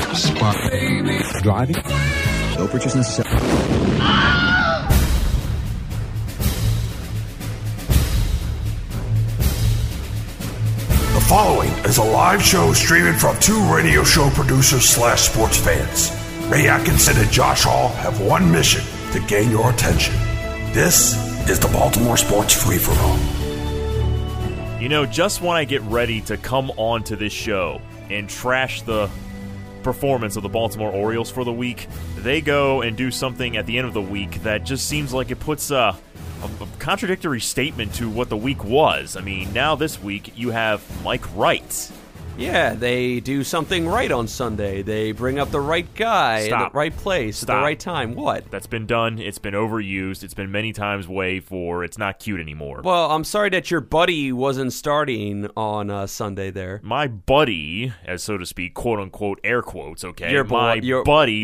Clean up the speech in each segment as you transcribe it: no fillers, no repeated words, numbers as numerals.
Spot. Driving. No purchase necessary. The following is a live show streaming from two radio show producers / sports fans. Ray Atkinson and Josh Hall have one mission to gain your attention. This is the Baltimore Sports Free-For-All. You know, just when I get ready to come on to this show and trash the performance of the Baltimore Orioles for the week, they go and do something at the end of the week that just seems like it puts a contradictory statement to what the week was. I mean, now this week you have Mike Wright. Yeah, they do something right on Sunday. They bring up the right guy in the right place at the right time. What? That's been done. It's been overused. It's been many times way for it's not cute anymore. Well, I'm sorry that your buddy wasn't starting on Sunday there. My buddy, as so to speak, quote-unquote, air quotes, okay? Your boy. My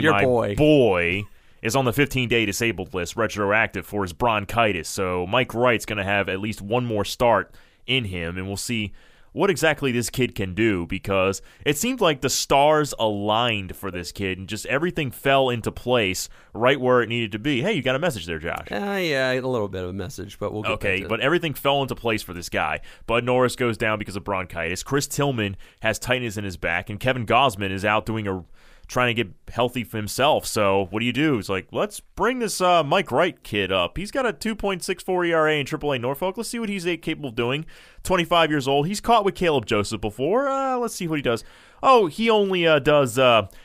boy is on the 15-day disabled list, retroactive, for his bronchitis. So Mike Wright's going to have at least one more start in him, and we'll see what exactly this kid can do, because it seemed like the stars aligned for this kid and just everything fell into place right where it needed to be. Hey, you got a message there, Josh. Yeah, a little bit of a message, but we'll get okay, back to but everything fell into place for this guy. Bud Norris goes down because of bronchitis. Chris Tillman has tightness in his back, and Kevin Gausman is out trying to get healthy for himself. So what do? It's like, let's bring this Mike Wright kid up. He's got a 2.64 ERA in AAA Norfolk. Let's see what he's capable of doing. 25 years old. He's caught with Caleb Joseph before. Let's see what he does. Oh, he only does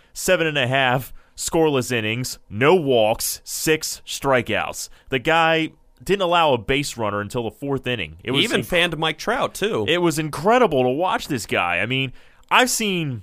7.5 scoreless innings, no walks, 6 strikeouts. The guy didn't allow a base runner until the 4th inning. He even fanned Mike Trout, too. It was incredible to watch this guy. I mean, I've seen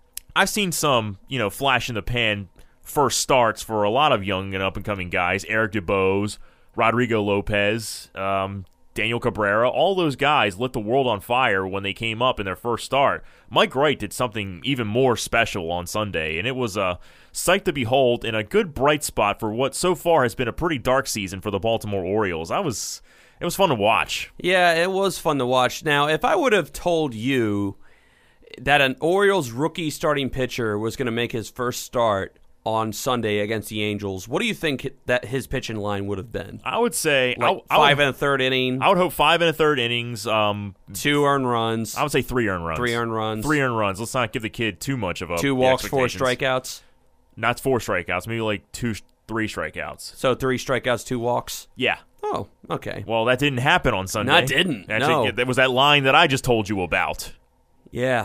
some, flash in the pan first starts for a lot of young and up-and-coming guys. Eric DuBose, Rodrigo Lopez, Daniel Cabrera, all those guys lit the world on fire when they came up in their first start. Mike Wright did something even more special on Sunday, and it was a sight to behold and a good bright spot for what so far has been a pretty dark season for the Baltimore Orioles. It was fun to watch. Yeah, it was fun to watch. Now, if I would have told you that an Orioles rookie starting pitcher was going to make his first start on Sunday against the Angels, what do you think that his pitching line would have been? I would say like 5 1/3 inning. I would hope 5 1/3 innings. 2 earned runs. I would say 3 earned runs. 3 earned runs. 3 earned runs. Let's not give the kid too much of a 2 walks, 4 strikeouts. Not 4 strikeouts. Maybe like 2, 3 strikeouts. So 3 strikeouts, 2 walks. Yeah. Oh, okay. Well, that didn't happen on Sunday. No, it didn't. Actually, that was that line that I just told you about. Yeah.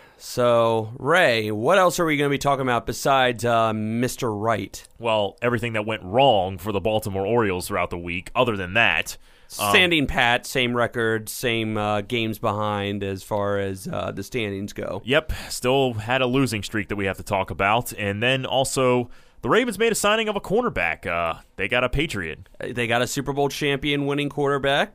So, Ray, what else are we going to be talking about besides Mr. Wright? Well, everything that went wrong for the Baltimore Orioles throughout the week, other than that. Standing pat, same record, same games behind as far as the standings go. Yep, still had a losing streak that we have to talk about. And then also, the Ravens made a signing of a cornerback. They got a Patriot. They got a Super Bowl champion winning cornerback,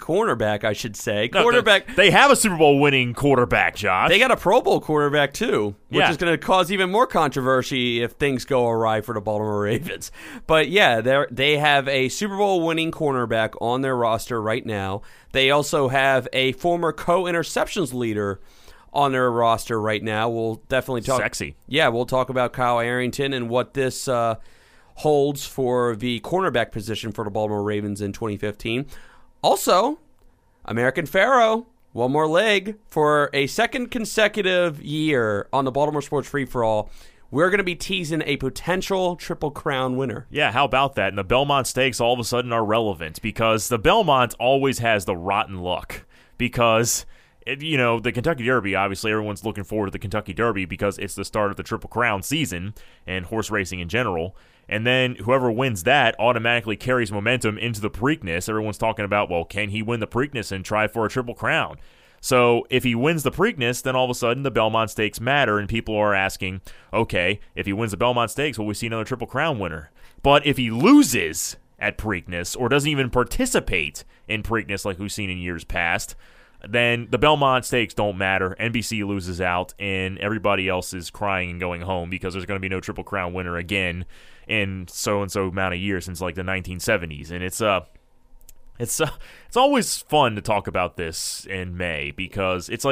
I should say. No, quarterback. They have a Super Bowl winning quarterback, Josh. They got a Pro Bowl quarterback, too, which is going to cause even more controversy if things go awry for the Baltimore Ravens. But, yeah, they have a Super Bowl winning cornerback on their roster right now. They also have a former co-interceptions leader on their roster right now. We'll definitely talk. Sexy. Yeah, we'll talk about Kyle Arrington and what this holds for the cornerback position for the Baltimore Ravens in 2015. Also, American Pharoah, one more leg for a second consecutive year on the Baltimore Sports Free-For-All. We're going to be teasing a potential Triple Crown winner. Yeah, how about that? And the Belmont Stakes all of a sudden are relevant because the Belmont always has the rotten luck because the Kentucky Derby, obviously everyone's looking forward to the Kentucky Derby because it's the start of the Triple Crown season and horse racing in general. And then whoever wins that automatically carries momentum into the Preakness. Everyone's talking about, well, can he win the Preakness and try for a Triple Crown? So if he wins the Preakness, then all of a sudden the Belmont Stakes matter, and people are asking, okay, if he wins the Belmont Stakes, will we see another Triple Crown winner? But if he loses at Preakness or doesn't even participate in Preakness like we've seen in years past, then the Belmont Stakes don't matter. NBC loses out, and everybody else is crying and going home because there's going to be no Triple Crown winner again in so-and-so amount of years since like the 1970s. And it's always fun to talk about this in May because it's like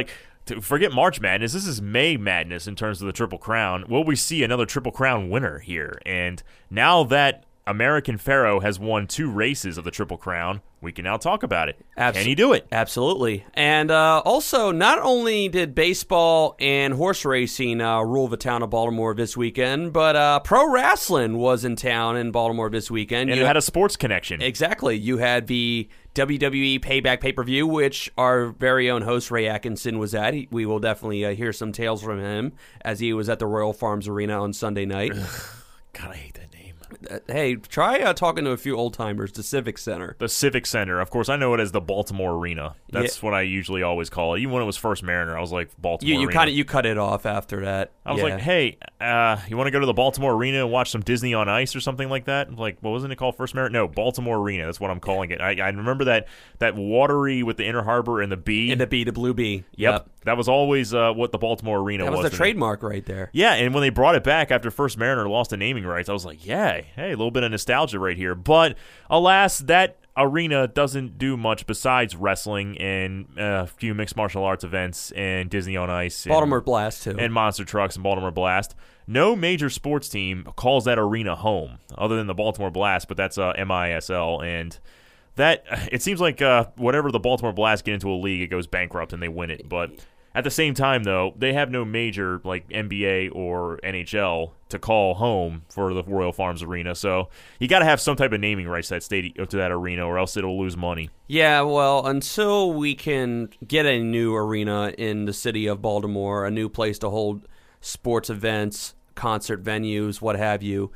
forget March Madness. This is May Madness in terms of the Triple Crown. Will we see another Triple Crown winner here? And now that American Pharoah has won 2 races of the Triple Crown, we can now talk about it. Can he do it? Absolutely. And also, not only did baseball and horse racing rule the town of Baltimore this weekend, but pro wrestling was in town in Baltimore this weekend. And it had a sports connection. Exactly. You had the WWE Payback pay-per-view, which our very own host, Ray Atkinson, was at. We will definitely hear some tales from him as he was at the Royal Farms Arena on Sunday night. God, I hate that name. Hey, try talking to a few old-timers, the Civic Center. The Civic Center. Of course, I know it as the Baltimore Arena. That's what I usually always call it. Even when it was First Mariner, I was like, Baltimore Arena. You cut it off after that. I was like, hey, you want to go to the Baltimore Arena and watch some Disney on Ice or something like that? I'm like, well, wasn't it called First Mariner? No, Baltimore Arena. That's what I'm calling it. I remember that watery with the Inner Harbor and the B. And the blue B. Yep. That was always what the Baltimore Arena was. That was the trademark right there. Yeah, and when they brought it back after First Mariner lost the naming rights, I was like, yeah, hey, a little bit of nostalgia right here. But alas, that arena doesn't do much besides wrestling and a few mixed martial arts events and Disney on Ice. Baltimore Blast, too. And Monster Trucks and Baltimore Blast. No major sports team calls that arena home other than the Baltimore Blast, but that's MISL. And that it seems like whatever the Baltimore Blast get into a league, it goes bankrupt and they win it. But at the same time, though, they have no major like NBA or NHL to call home for the Royal Farms Arena. So you got to have some type of naming rights to that stadium, to that arena, or else it'll lose money. Yeah, well, until we can get a new arena in the city of Baltimore, a new place to hold sports events, concert venues, what have you,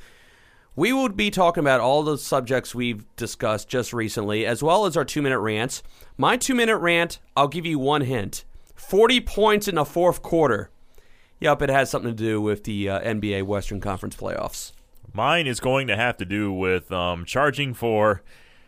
we will be talking about all the subjects we've discussed just recently, as well as our 2-minute rants. My 2-minute rant, I'll give you one hint. 40 points in the fourth quarter. Yep, it has something to do with the NBA Western Conference playoffs. Mine is going to have to do with charging for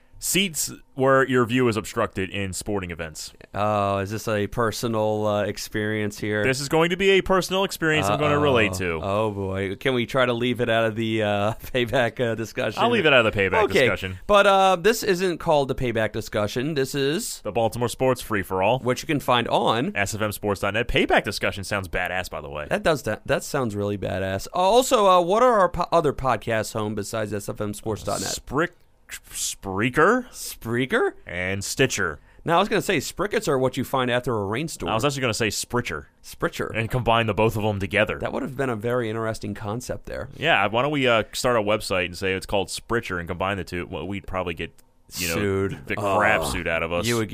seats where your view is obstructed in sporting events. Oh, is this a personal experience here? This is going to be a personal experience I'm going to relate to. Oh, boy. Can we try to leave it out of the payback discussion? I'll leave it out of the payback discussion. But this isn't called the payback discussion. This is the Baltimore Sports Free-for-All, which you can find on sfmsports.net. Payback discussion sounds badass, by the way. That sounds really badass. Also, what are our other podcasts home besides sfmsports.net? Spreaker? And Stitcher. Now, I was going to say, sprickets are what you find after a rainstorm. I was actually going to say Spritcher. Spritcher. And combine both of them together. That would have been a very interesting concept there. Yeah, why don't we start a website and say it's called Spritcher and combine the two? Well, we'd probably get sued. The crap suit out of us. You would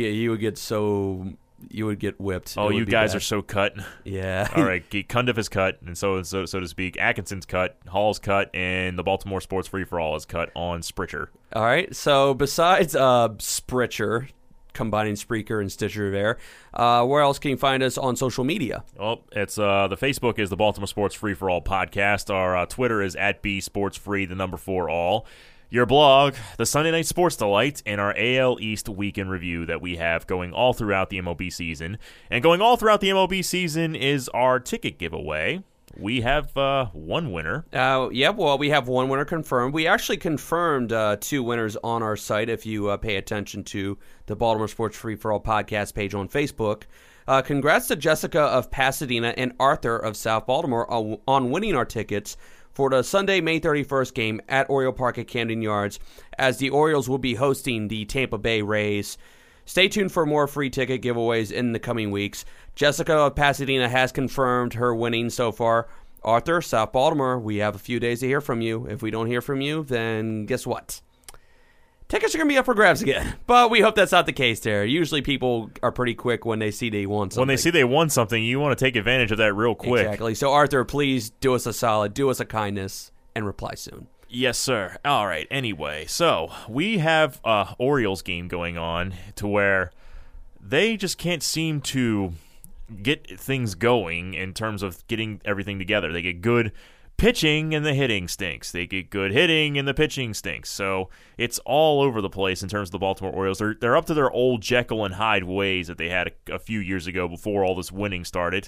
get whipped. Oh, you guys are so cut. Yeah. All right, Cundiff is cut, and so to speak. Atkinson's cut, Hall's cut, and the Baltimore Sports Free-for-All is cut on Spritcher. All right, so besides Spritcher, combining Spreaker and Stitcher there, where else can you find us on social media? Well, it's the Facebook is the Baltimore Sports Free-for-All podcast. Our Twitter is @BSportsFree, the number 4 all. Your blog, the Sunday Night Sports Delight, and our AL East weekend review that we have going all throughout the MLB season. And going all throughout the MLB season is our ticket giveaway. We have one winner. We have one winner confirmed. We actually confirmed 2 winners on our site if you pay attention to the Baltimore Sports Free-for-All podcast page on Facebook. Congrats to Jessica of Pasadena and Arthur of South Baltimore on winning our tickets for the Sunday, May 31st game at Oriole Park at Camden Yards, as the Orioles will be hosting the Tampa Bay Rays. Stay tuned for more free ticket giveaways in the coming weeks. Jessica of Pasadena has confirmed her winning so far. Arthur, South Baltimore, we have a few days to hear from you. If we don't hear from you, then guess what? Tickets are going to be up for grabs again. But we hope that's not the case there. Usually people are pretty quick when they see they won something. When they see they won something, you want to take advantage of that real quick. Exactly. So, Arthur, please do us a solid, do us a kindness, and reply soon. Yes, sir. All right. Anyway, so we have a Orioles game going on to where they just can't seem to get things going in terms of getting everything together. They get good pitching and the hitting stinks. They get good hitting and the pitching stinks. So it's all over the place in terms of the Baltimore Orioles. They're up to their old Jekyll and Hyde ways that they had a few years ago before all this winning started.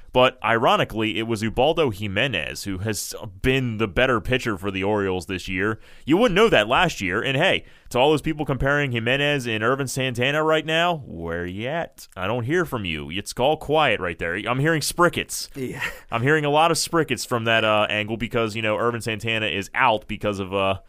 But ironically, it was Ubaldo Jimenez who has been the better pitcher for the Orioles this year. You wouldn't know that last year. And hey, to all those people comparing Jimenez and Irvin Santana right now, where you at? I don't hear from you. It's all quiet right there. I'm hearing sprickets. Yeah. I'm hearing a lot of sprickets from that angle because, Irvin Santana is out because of a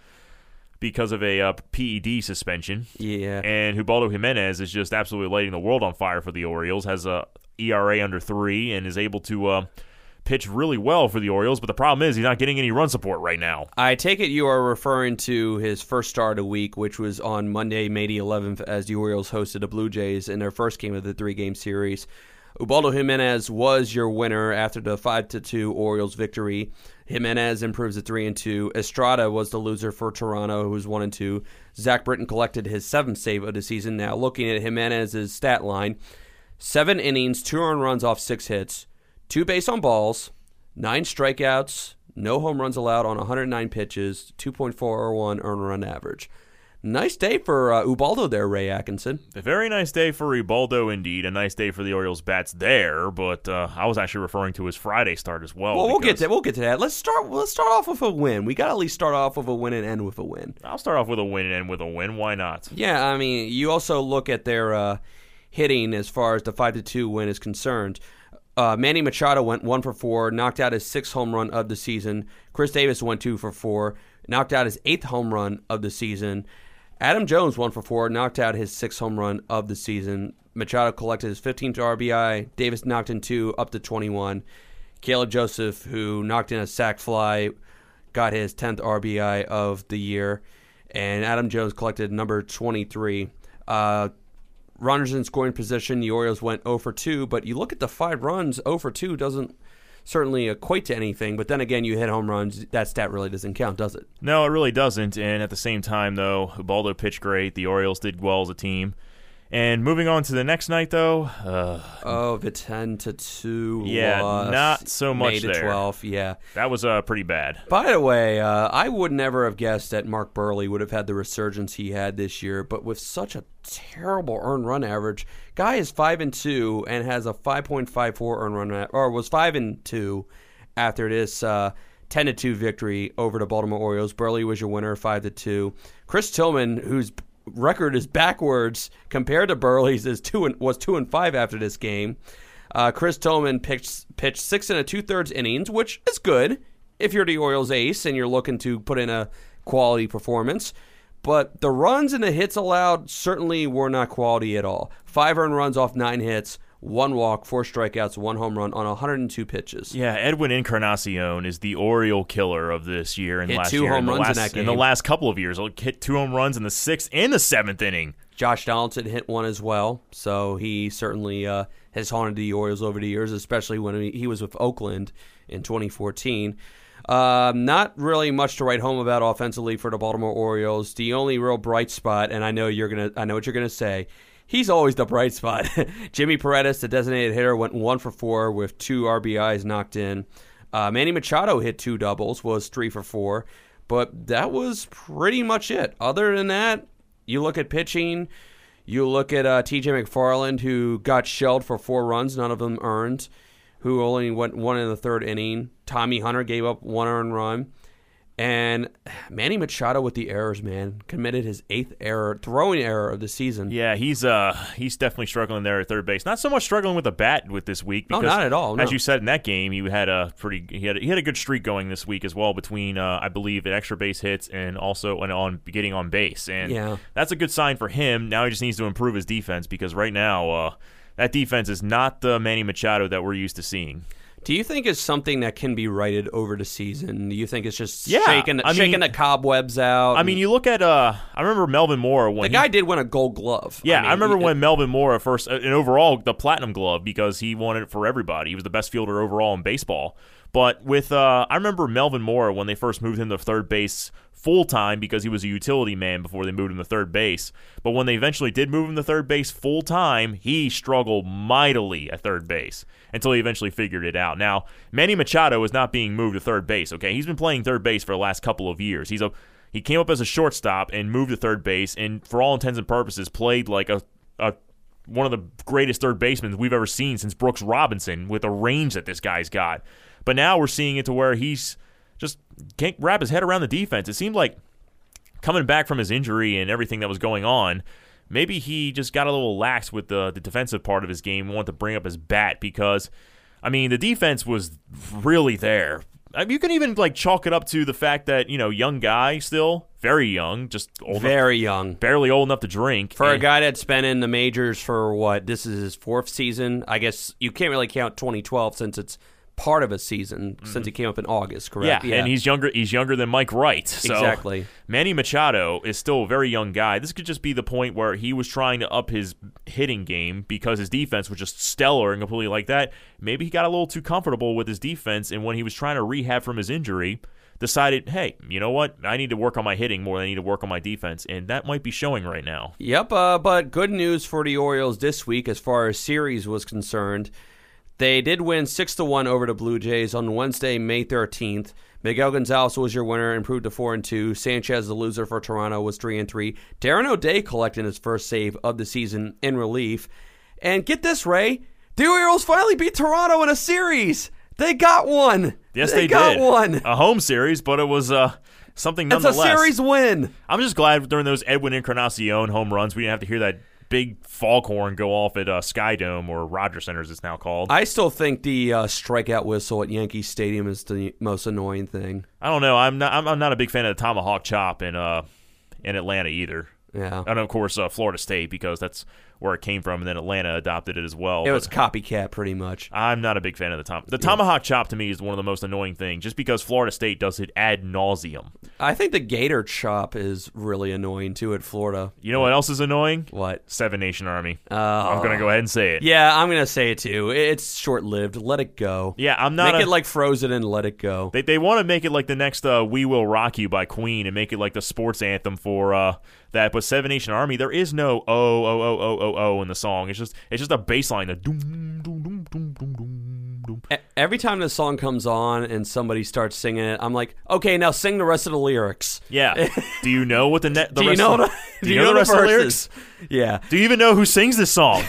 PED suspension. Yeah. And Ubaldo Jimenez is just absolutely lighting the world on fire for the Orioles, has a ERA under 3, and is able to pitch really well for the Orioles. But the problem is he's not getting any run support right now. I take it you are referring to his first start of the week, which was on Monday, May the 11th, as the Orioles hosted the Blue Jays in their first game of the 3-game series. Ubaldo Jimenez was your winner after the 5-2 Orioles victory. Jimenez improves to 3-2. Estrada was the loser for Toronto, who was 1-2. Zach Britton collected his 7th save of the season. Now, looking at Jimenez's stat line, 7 innings, 2 earned runs off 6 hits, 2 base on balls, 9 strikeouts, no home runs allowed on 109 pitches, 2.41 earned run average. Nice day for Ubaldo there, Ray Atkinson. A very nice day for Ubaldo, indeed. A nice day for the Orioles bats there, but I was actually referring to his Friday start as well. Well, we'll get to that. Let's start off with a win. We got to at least start off with a win and end with a win. I'll start off with a win and end with a win. Why not? Yeah, I mean, you also look at their hitting as far as the 5-2 win is concerned. Manny Machado went 1 for 4, knocked out his 6th home run of the season. Chris Davis went 2 for 4, knocked out his 8th home run of the season. Adam Jones 1 for 4, knocked out his 6th home run of the season. Machado collected his 15th RBI. Davis knocked in 2, up to 21. Caleb Joseph, who knocked in a sac fly, got his 10th RBI of the year. And Adam Jones collected number 23. Runners in scoring position, the Orioles went 0 for 2, but you look at the 5 runs, 0 for 2 doesn't certainly equate to anything, but then again, you hit home runs, that stat really doesn't count, does it? No, it really doesn't, and at the same time, though, Ubaldo pitched great, the Orioles did well as a team. And moving on to the next night, though. The 10-2 yeah, loss. not so much May the there. 12th, yeah. That was pretty bad. By the way, I would never have guessed that Mark Buehrle would have had the resurgence he had this year, but with such a terrible earned run average, guy is 5-2 and has a 5.54 earned run, or was 5-2 after this 10-2 victory over the Baltimore Orioles. Buehrle was your winner, 5-2. Chris Tillman, whose record is backwards compared to Buehrle's, was 2-5 after this game. Chris Tillman pitched 6 2/3 innings, which is good if you're the Orioles ace and you're looking to put in a quality performance. But the runs and the hits allowed certainly were not quality at all. 5 earned runs off 9 hits, 1 walk, 4 strikeouts, 1 home run on 102 pitches. Yeah, Edwin Encarnacion is the Oriole killer of this year and last year. Hit 2 home runs in that game. In the last couple of years, hit 2 home runs in the 6th and the 7th inning. Josh Donaldson hit 1 as well, so he certainly has haunted the Orioles over the years, especially when he was with Oakland in 2014. Not really much to write home about offensively for the Baltimore Orioles. The only real bright spot, and I know what you're gonna say, he's always the bright spot. Jimmy Paredes, the designated hitter, went 1 for 4 with 2 RBIs knocked in. Manny Machado hit 2 doubles, was 3 for 4, but that was pretty much it. Other than that, you look at pitching, you look at TJ McFarland, who got shelled for 4 runs, none of them earned, who only went 1 in the 3rd inning. Tommy Hunter gave up 1 earned run. And Manny Machado with the errors, man, committed his 8th throwing error of the season. Yeah, he's definitely struggling there at third base. Not so much struggling with the bat with this week. Because, not at all. No. As you said in that game, he had a good streak going this week as well between I believe extra base hits and also on getting on base. And that's a good sign for him. Now he just needs to improve his defense because right now that defense is not the Manny Machado that we're used to seeing. Do you think it's something that can be righted over the season? Do you think it's just shaking the cobwebs out? I mean, you look at I remember Melvin Mora when the guy did win a Gold Glove. Yeah, I remember when Melvin Mora first, and overall the Platinum Glove because he won it for everybody. He was the best fielder overall in baseball. But with I remember Melvin Mora when they first moved him to third base full-time because he was a utility man before they moved him to third base. But when they eventually did move him to third base full-time, he struggled mightily at third base until he eventually figured it out. Now, Manny Machado is not being moved to third base, okay? He's been playing third base for the last couple of years. He came up as a shortstop and moved to third base and for all intents and purposes played like a one of the greatest third basemen we've ever seen since Brooks Robinson with the range that this guy's got. But now we're seeing it to where he's just can't wrap his head around the defense. It seemed like coming back from his injury and everything that was going on, maybe he just got a little lax with the defensive part of his game, wanted to bring up his bat because, I mean, the defense was really there. You can even chalk it up to the fact that, young guy still, very young, just old very enough, young, barely old enough to drink. For a guy that's been in the majors for this is his 4th season. I guess you can't really count 2012 since it's part of a season since he came up in August, correct? Yeah, and he's younger than Mike Wright. So exactly. Manny Machado is still a very young guy. This could just be the point where he was trying to up his hitting game because his defense was just stellar and completely like that. Maybe he got a little too comfortable with his defense, and when he was trying to rehab from his injury, decided, hey, you know what? I need to work on my hitting more than I need to work on my defense, and that might be showing right now. Yep, but good news for the Orioles this week as far as series was concerned. They did win 6-1 over the Blue Jays on Wednesday, May 13th. Miguel Gonzalez was your winner, improved to 4-2. Sanchez, the loser for Toronto, was 3-3. Darren O'Day collecting his first save of the season in relief. And get this, Ray, the Orioles finally beat Toronto in a series. They got one. Yes, they got did. One. A home series, but it was something nonetheless. It's a series win. I'm just glad during those Edwin Encarnacion home runs, we didn't have to hear that big foghorn go off at Skydome or Rogers Center as it's now called. I still think the strikeout whistle at Yankee Stadium is the most annoying thing. I don't know. I'm not a big fan of the tomahawk chop in Atlanta either. Yeah. And of course Florida State, because that's where it came from, and then Atlanta adopted it as well. It was copycat pretty much. I'm not a big fan of the tomahawk chop. To me is one of the most annoying things, just because Florida State does it ad nauseum. I think the gator chop is really annoying too at Florida. You know what else is annoying? What? Seven Nation Army. I'm gonna go ahead and say it. Yeah, I'm gonna say it too. It's short lived. Let it go. Yeah, I'm not. Make it like Frozen and let it go. They want to make it like the next "We Will Rock You" by Queen and make it like the sports anthem for that. But Seven Nation Army, there is no oh in the song. It's just a bass line. Doom, doom, doom, doom, doom, doom, doom. Every time the song comes on and somebody starts singing it, I'm like, okay, now sing the rest of the lyrics. Yeah. Do you know what the rest do you know of the rest of the lyrics? Yeah. Do you even know who sings this song?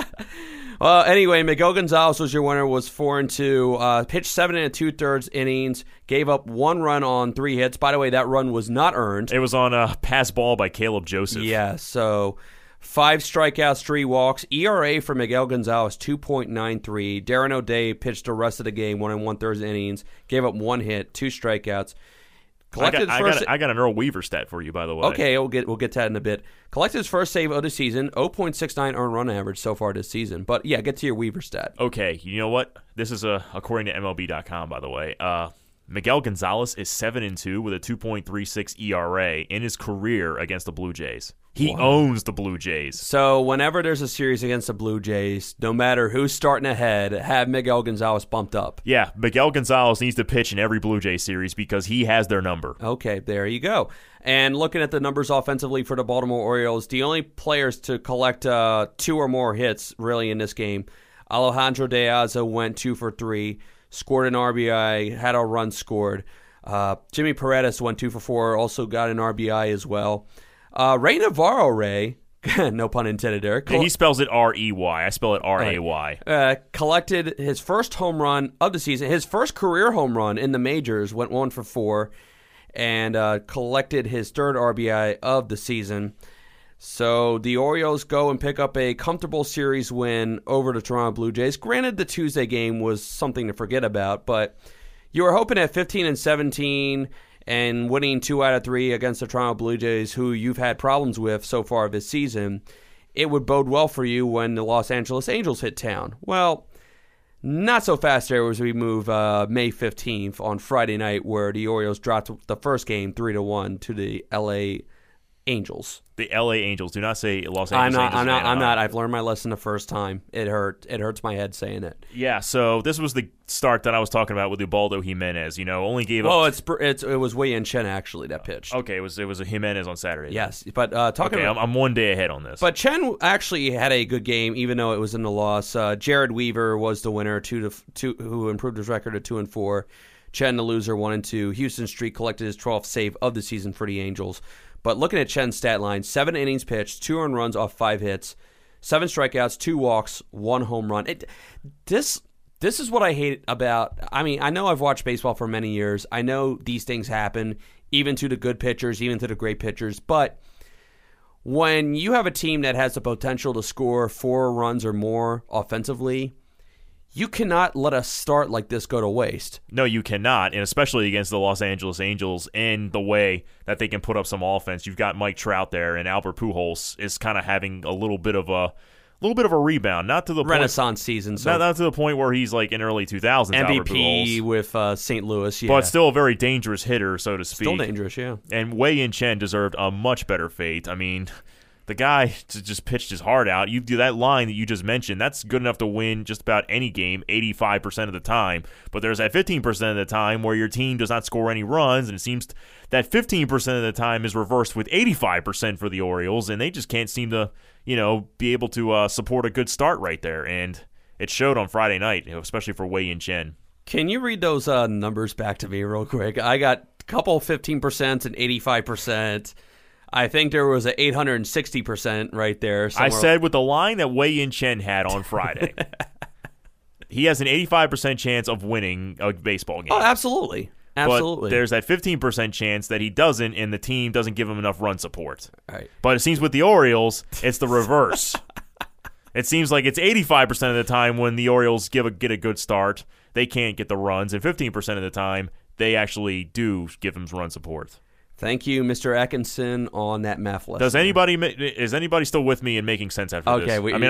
Anyway, Miguel Gonzalez was your winner, was 4-2, pitched 7 2/3 innings, gave up 1 run on 3 hits. By the way, that run was not earned. It was on a pass ball by Caleb Joseph. Yeah, so 5 strikeouts, 3 walks. ERA for Miguel Gonzalez, 2.93. Darren O'Day pitched the rest of the game, 1 1/3 innings, gave up 1 hit, 2 strikeouts. I got an Earl Weaver stat for you, by the way. Okay, we'll get to that in a bit. Collected his first save of the season, 0.69 earned run average so far this season. But yeah, get to your Weaver stat. Okay, you know what? This is according to MLB.com, by the way. Miguel Gonzalez is 7-2 with a 2.36 ERA in his career against the Blue Jays. He owns the Blue Jays. So whenever there's a series against the Blue Jays, no matter who's starting ahead, have Miguel Gonzalez bumped up. Yeah, Miguel Gonzalez needs to pitch in every Blue Jays series because he has their number. Okay, there you go. And looking at the numbers offensively for the Baltimore Orioles, the only players to collect 2 or more hits really in this game, Alejandro De Aza went 2 for 3, scored an RBI, had a run scored. Jimmy Paredes went 2 for 4, also got an RBI as well. Ray Navarro, no pun intended there. He spells it R-E-Y. I spell it R-A-Y. Collected his first home run of the season. His first career home run in the majors, went 1 for 4, and collected his 3rd RBI of the season. So the Orioles go and pick up a comfortable series win over the Toronto Blue Jays. Granted, the Tuesday game was something to forget about, but you were hoping at 15-17 and winning 2 out of 3 against the Toronto Blue Jays, who you've had problems with so far this season, it would bode well for you when the Los Angeles Angels hit town. Well, not so fast there as we move May 15th on Friday night, where the Orioles dropped the first game 3-1 to the L.A. Angels. The L.A. Angels. Do not say Los Angeles Angels. I'm not. I've learned my lesson the first time. It hurts my head saying it. Yeah, so this was the start that I was talking about with Ubaldo Jimenez. Only gave up... it was Wei Yin Chen, actually, that pitched. Okay, it was a Jimenez on Saturday. Yes, but talking about... I'm 1 day ahead on this. But Chen actually had a good game, even though it was in the loss. Jared Weaver was the winner, who improved his record to 2-4. Chen, the loser, 1-2. Houston Street collected his 12th save of the season for the Angels. But looking at Chen's stat line, 7 innings pitched, 2 earned runs off 5 hits, 7 strikeouts, 2 walks, 1 home run. This is what I hate about. I mean, I know I've watched baseball for many years. I know these things happen, even to the good pitchers, even to the great pitchers. But when you have a team that has the potential to score 4 runs or more offensively, you cannot let a start like this go to waste. No, you cannot, and especially against the Los Angeles Angels and the way that they can put up some offense. You've got Mike Trout there, and Albert Pujols is kind of having a little bit of a rebound, not to the Renaissance season, so not to the point where he's like in early 2000s. MVP with St. Louis, yeah, but still a very dangerous hitter, so to speak. Still dangerous, yeah. And Wei-Yin Chen deserved a much better fate. I mean, the guy just pitched his heart out. You do that line that you just mentioned. That's good enough to win just about any game 85% of the time. But there's that 15% of the time where your team does not score any runs, and it seems that 15% of the time is reversed with 85% for the Orioles, and they just can't seem to, be able to support a good start right there. And it showed on Friday night, especially for Wei-Yin Chen. Can you read those numbers back to me real quick? I got a couple 15% and 85%. I think there was an 860% right there. I said with the line that Wei-Yin Chen had on Friday, he has an 85% chance of winning a baseball game. Oh, absolutely. Absolutely. But there's that 15% chance that he doesn't, and the team doesn't give him enough run support. Right. But it seems with the Orioles, it's the reverse. It seems like it's 85% of the time when the Orioles get a good start, they can't get the runs, and 15% of the time, they actually do give them run support. Thank you, Mr. Atkinson, on that math lesson. Is anybody still with me in making sense after this? Okay,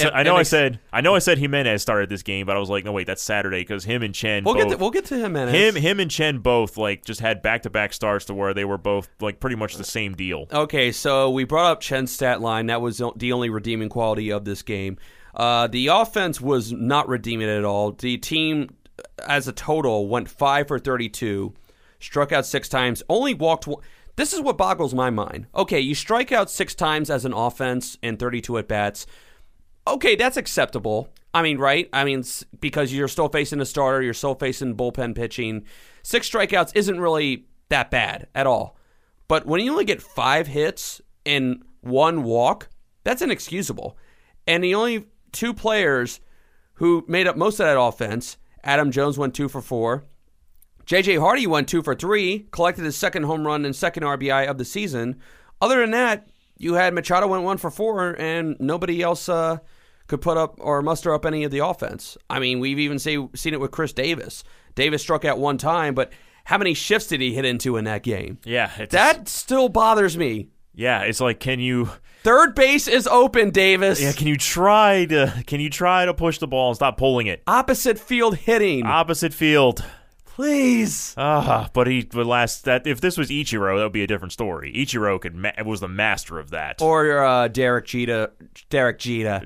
I know I said Jimenez started this game, but I was like, no, wait, that's Saturday because him and Chen. We'll get to Jimenez. Him and Chen both just had back-to-back starts to where they were both pretty much the same deal. Okay, so we brought up Chen's stat line. That was the only redeeming quality of this game. The offense was not redeeming at all. The team, as a total, went 5 for 32. Struck out 6 times, only walked one. This is what boggles my mind. Okay, you strike out 6 times as an offense and 32 at-bats. Okay, that's acceptable. I mean, right? I mean, because you're still facing a starter, you're still facing bullpen pitching. 6 strikeouts isn't really that bad at all. But when you only get 5 hits and 1 walk, that's inexcusable. And the only 2 players who made up most of that offense, Adam Jones went 2 for 4. J.J. Hardy went 2 for 3, collected his second home run and second RBI of the season. Other than that, you had Machado went 1 for 4, and nobody else could put up or muster up any of the offense. I mean, we've even seen it with Chris Davis. Davis struck out 1 time, but how many shifts did he hit into in that game? Yeah. That still bothers me. Yeah, it's like, can you... Third base is open, Davis. Yeah, can you try to push the ball and stop pulling it? Opposite field hitting. Opposite field. Please. But if this was Ichiro, that would be a different story. Ichiro was the master of that. Or Derek Jeter. Derek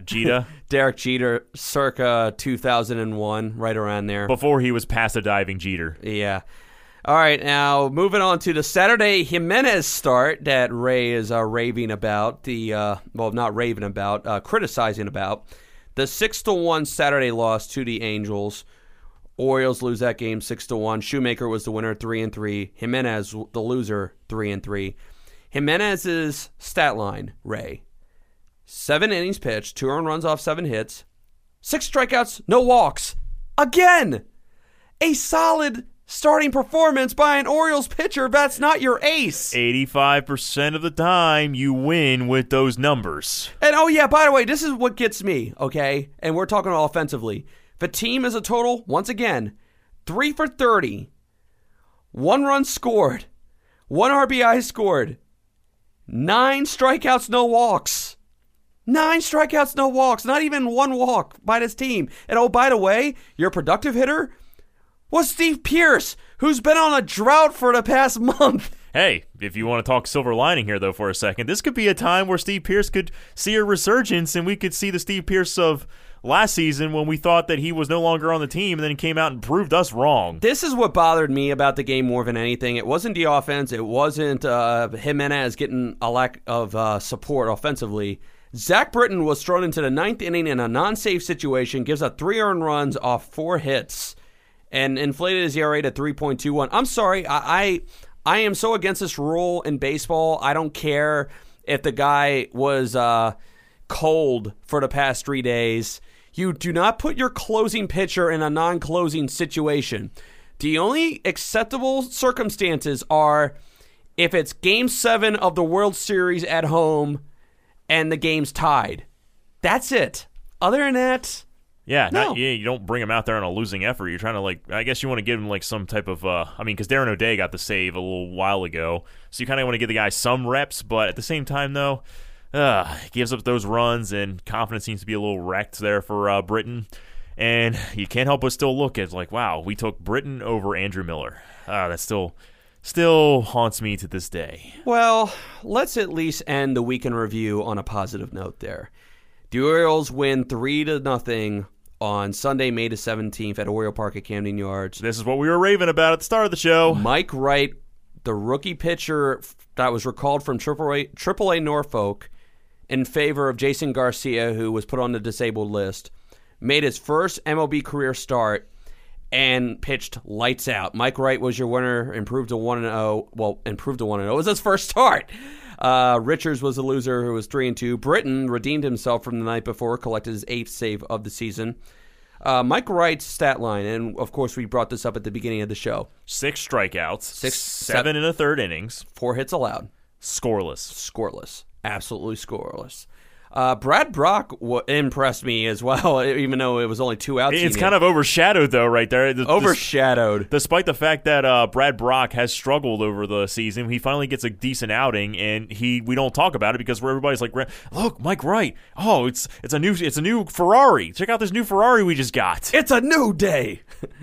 Jeter, circa 2001, right around there. Before he was past a diving Jeter. Yeah. All right, now moving on to the Saturday Jimenez start that Ray is raving about. Criticizing about. The 6-1 Saturday loss to the Angels. Orioles lose that game 6-1. Shoemaker was the winner, 3-3. Jimenez, the loser, 3-3. Jimenez's stat line, Ray: 7 innings pitched, 2 earned runs off 7 hits, 6 strikeouts, no walks. Again, a solid starting performance by an Orioles pitcher. That's not your ace. 85% of the time, you win with those numbers. And by the way, this is what gets me. Okay, and we're talking offensively. The team as a total, once again, 3 for 30, 1 run scored, 1 RBI scored, 9 strikeouts, no walks. 9 strikeouts, no walks, not even 1 walk by this team. And by the way, your productive hitter was Steve Pearce, who's been on a drought for the past month. Hey, if you want to talk silver lining here, though, for a second, this could be a time where Steve Pearce could see a resurgence, and we could see the Steve Pearce of last season when we thought that he was no longer on the team, and then he came out and proved us wrong. This is what bothered me about the game more than anything. It wasn't the offense. It wasn't Jimenez getting a lack of support offensively. Zach Britton was thrown into the 9th inning in a non-safe situation, gives up 3 earned runs off 4 hits, and inflated his ERA to 3.21. I'm sorry, I am so against this rule in baseball. I don't care if the guy was cold for the past 3 days. You do not put your closing pitcher in a non-closing situation. The only acceptable circumstances are if it's Game 7 of the World Series at home and the game's tied. That's it. Other than that, yeah, no. You don't bring him out there on a losing effort. You're trying to, I guess you want to give him, some type of, because Darren O'Day got the save a little while ago, so you kind of want to give the guy some reps, but at the same time, though, he gives up those runs, and confidence seems to be a little wrecked there for Britton, and you can't help but still look at, wow, we took Britton over Andrew Miller. That still haunts me to this day. Well, let's at least end the weekend review on a positive note there. The Orioles win 3-0 on Sunday, May the 17th at Oriole Park at Camden Yards. This is what we were raving about at the start of the show. Mike Wright, the rookie pitcher that was recalled from AAA Norfolk in favor of Jason Garcia, who was put on the disabled list, made his first MLB career start and pitched lights out. Mike Wright was your winner, improved to 1-0. Well, improved to 1-0. It was his first start. Richards was the loser, who was 3-2. Britton redeemed himself from the night before, collected his 8th save of the season. Mike Wright's stat line, and of course we brought this up at the beginning of the show. 6 strikouts, 7 in the third innings. 4 hits allowed. Scoreless. Absolutely scoreless. Brad Brock impressed me as well, even though it was only 2 outs. It's kind of overshadowed, though, right there. Overshadowed. Despite the fact that Brad Brock has struggled over the season, he finally gets a decent outing, and we don't talk about it because everybody's like, "Look, Mike Wright! Oh, it's a new Ferrari! Check out this new Ferrari we just got! It's a new day."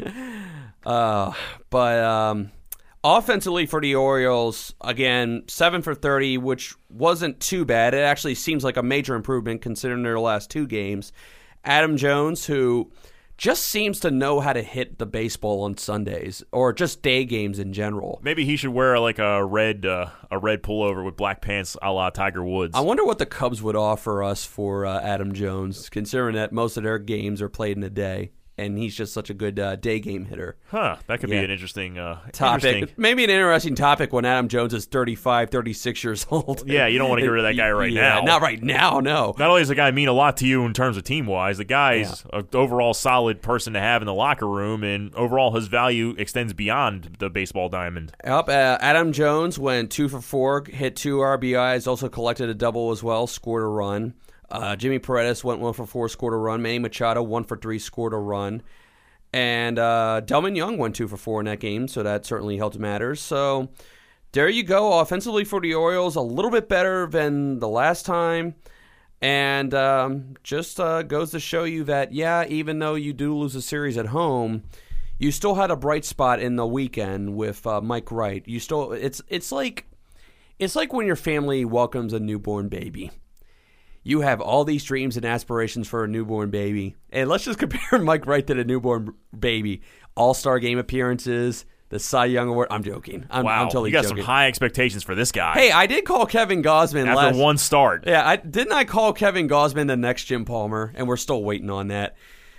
But offensively for the Orioles, again, 7 for 30, which wasn't too bad. It actually seems like a major improvement considering their last 2 games. Adam Jones, who just seems to know how to hit the baseball on Sundays, or just day games in general. Maybe he should wear a red pullover with black pants a la Tiger Woods. I wonder what the Cubs would offer us for Adam Jones, considering that most of their games are played in a day. And he's just such a good day game hitter. Huh, that could be an interesting topic. Maybe an interesting topic when Adam Jones is 35, 36 years old. Yeah, you don't want to get rid of that guy now. Not right now, no. Not only does the guy mean a lot to you in terms of team-wise, the guy's an overall solid person to have in the locker room, and overall his value extends beyond the baseball diamond. Yep, Adam Jones went 2 for 4, hit 2 RBIs, also collected a double as well, scored a run. Jimmy Paredes went 1 for 4, scored a run. Manny Machado 1 for 3, scored a run. And Delman Young went 2 for 4 in that game, so that certainly helped matters. So there you go. Offensively for the Orioles, a little bit better than the last time. And just goes to show you that, even though you do lose a series at home, you still had a bright spot in the weekend with Mike Wright. You still, it's like when your family welcomes a newborn baby. You have all these dreams and aspirations for a newborn baby. And let's just compare Mike Wright to the newborn baby. All-Star game appearances, the Cy Young Award. I'm joking. I'm totally joking. You got joking. some high expectations for this guy. Hey, I did call Kevin Gausman after one start. Yeah, didn't I call Kevin Gausman the next Jim Palmer? And we're still waiting on that.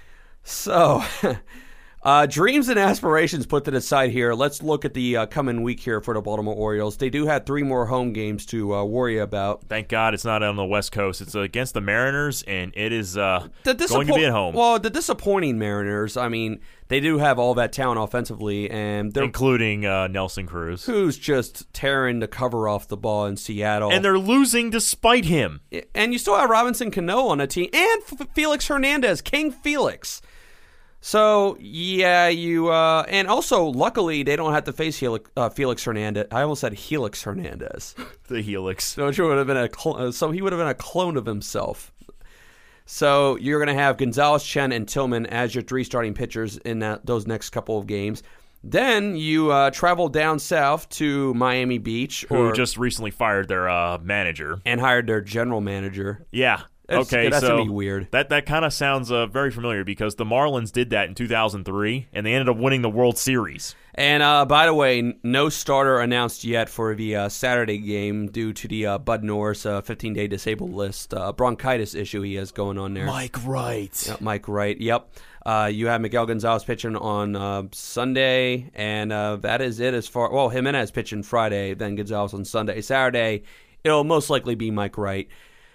So, dreams and aspirations put to the side here. Let's look at the coming week here for the Baltimore Orioles. They do have 3 more home games to worry about. Thank God it's not on the West Coast. It's against the Mariners, and it is going to be at home. Well, the disappointing Mariners, I mean, they do have all that talent offensively, and they're including Nelson Cruz, who's just tearing the cover off the ball in Seattle. And they're losing despite him. And you still have Robinson Cano on the team, and Felix Hernandez, King Felix. So, and also, luckily, they don't have to face Felix Hernandez. I almost said Helix Hernandez. The Helix. So he would have been a clone of himself. So you're going to have Gonzalez, Chen, and Tillman as your 3 starting pitchers in those next couple of games. Then you travel down south to Miami Beach. Who just recently fired their manager. And hired their general manager. Yeah. That's going to be weird. That kind of sounds very familiar because the Marlins did that in 2003, and they ended up winning the World Series. And by the way, no starter announced yet for the Saturday game due to the Bud Norris 15-day disabled list bronchitis issue he has going on there. Mike Wright. Yep, Mike Wright, yep. You have Miguel Gonzalez pitching on Sunday, and that is it as far... Well, Jimenez pitching Friday, then Gonzalez on Sunday. Saturday, it'll most likely be Mike Wright.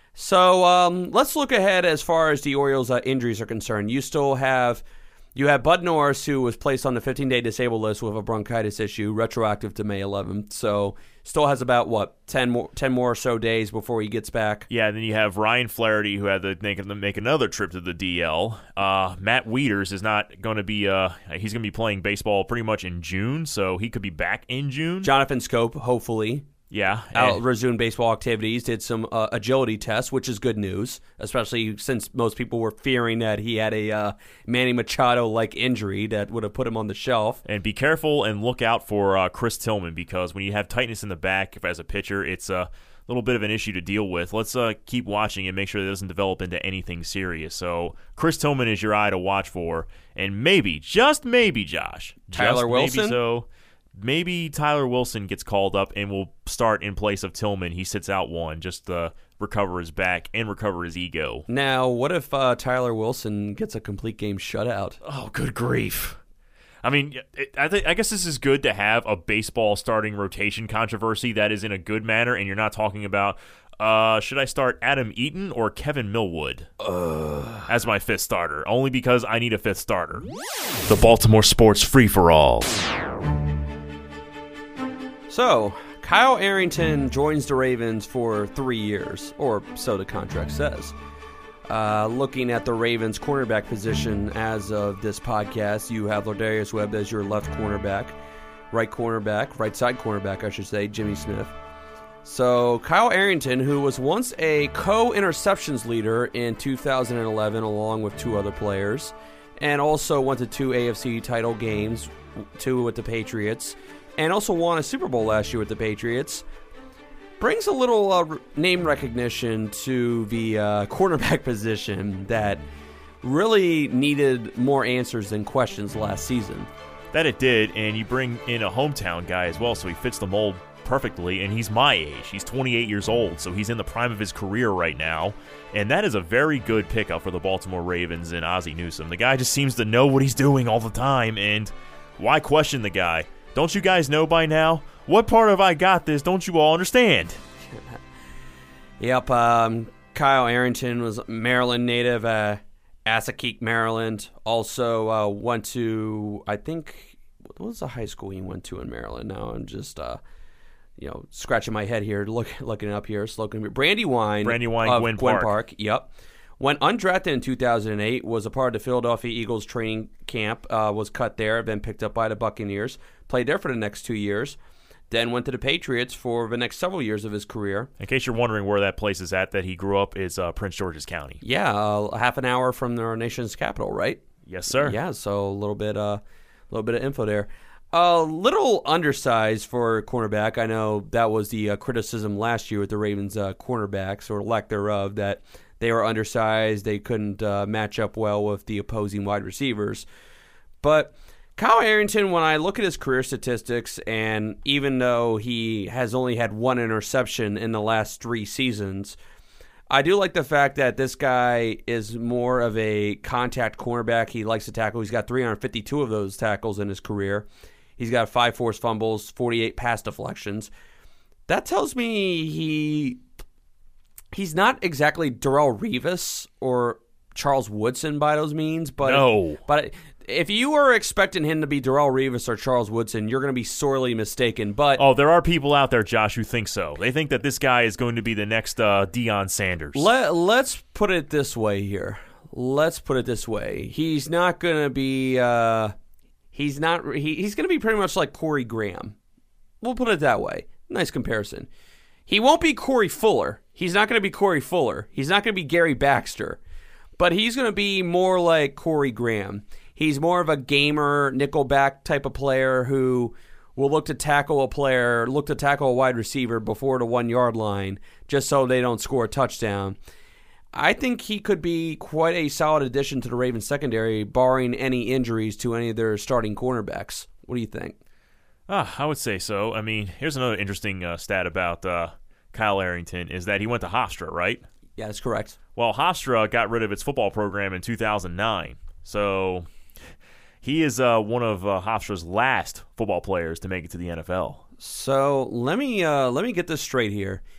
So let's look ahead as far as the Orioles' injuries are concerned. You have Bud Norris, who was placed on the 15-day disabled list with a bronchitis issue, retroactive to May 11th. So still has about, 10 more or so days before he gets back. Yeah, and then you have Ryan Flaherty, who had to make another trip to the DL. Matt Wieters is not going to be he's going to be playing baseball pretty much in June, so he could be back in June. Jonathan Scope, hopefully. Yeah. Resumed baseball activities, did some agility tests, which is good news, especially since most people were fearing that he had a Manny Machado-like injury that would have put him on the shelf. And be careful and look out for Chris Tillman, because when you have tightness in the back as a pitcher, it's a little bit of an issue to deal with. Let's keep watching and make sure that it doesn't develop into anything serious. So Chris Tillman is your eye to watch for. And maybe, just maybe, Josh. Tyler Wilson? Maybe Tyler Wilson gets called up and will start in place of Tillman. He sits out one just to recover his back and recover his ego. Now, what if Tyler Wilson gets a complete game shutout? Oh, good grief. I mean, I guess this is good to have a baseball starting rotation controversy that is in a good manner, and you're not talking about, should I start Adam Eaton or Kevin Millwood as my fifth starter? Only because I need a fifth starter. The Baltimore Sports Free-for-All. So, Kyle Arrington joins the Ravens for 3 years, or so the contract says. Looking at the Ravens cornerback position as of this podcast, you have Lardarius Webb as your left right side cornerback, I should say, Jimmy Smith. So, Kyle Arrington, who was once a co-interceptions leader in 2011 along with two other players, and also went to 2 AFC title games, 2 with the Patriots, and also won a Super Bowl last year with the Patriots, brings a little name recognition to the cornerback position that really needed more answers than questions last season. That it did, and you bring in a hometown guy as well, so he fits the mold perfectly, and he's my age. He's 28 years old, so he's in the prime of his career right now, and that is a very good pickup for the Baltimore Ravens and Ozzie Newsome. The guy just seems to know what he's doing all the time, and why question the guy? Don't you guys know by now? What part of I Got This don't you all understand? Yep, Kyle Arrington was Maryland native, Assapequa, Maryland. Also went to, I think, what was the high school he went to in Maryland? Now I'm just, scratching my head here, looking it up here. Brandywine, Gwynn Park. Yep. Went undrafted in 2008, was a part of the Philadelphia Eagles training camp, was cut there, then picked up by the Buccaneers, played there for the next 2 years, then went to the Patriots for the next several years of his career. In case you're wondering where that place is at that he grew up, is Prince George's County. Yeah, half an hour from our nation's capital, right? Yes, sir. Yeah, so a little bit of info there. A little undersized for cornerback. I know that was the criticism last year with the Ravens cornerbacks, or lack thereof, that they were undersized. They couldn't match up well with the opposing wide receivers. But Kyle Arrington, when I look at his career statistics, and even though he has only had 1 interception in the last 3 seasons, I do like the fact that this guy is more of a contact cornerback. He likes to tackle. He's got 352 of those tackles in his career. He's got 5 forced fumbles, 48 pass deflections. That tells me he's not exactly Darrelle Revis or Charles Woodson by those means, but no. But if you were expecting him to be Darrelle Revis or Charles Woodson, you're going to be sorely mistaken. But there are people out there, Josh, who think so. They think that this guy is going to be the next Deion Sanders. Let's put it this way here. He's not going to be. He's going to be pretty much like Corey Graham. We'll put it that way. Nice comparison. He won't be Corey Fuller. He's not going to be Corey Fuller. He's not going to be Gary Baxter. But he's going to be more like Corey Graham. He's more of a gamer, nickelback type of player who will look to tackle a wide receiver before the 1-yard line just so they don't score a touchdown. I think he could be quite a solid addition to the Ravens secondary, barring any injuries to any of their starting cornerbacks. What do you think? I would say so. I mean, here's another interesting stat about Kyle Arrington is that he went to Hofstra, right? Yeah, that's correct. Well, Hofstra got rid of its football program in 2009, so he is one of Hofstra's last football players to make it to the NFL. So let me get this straight here.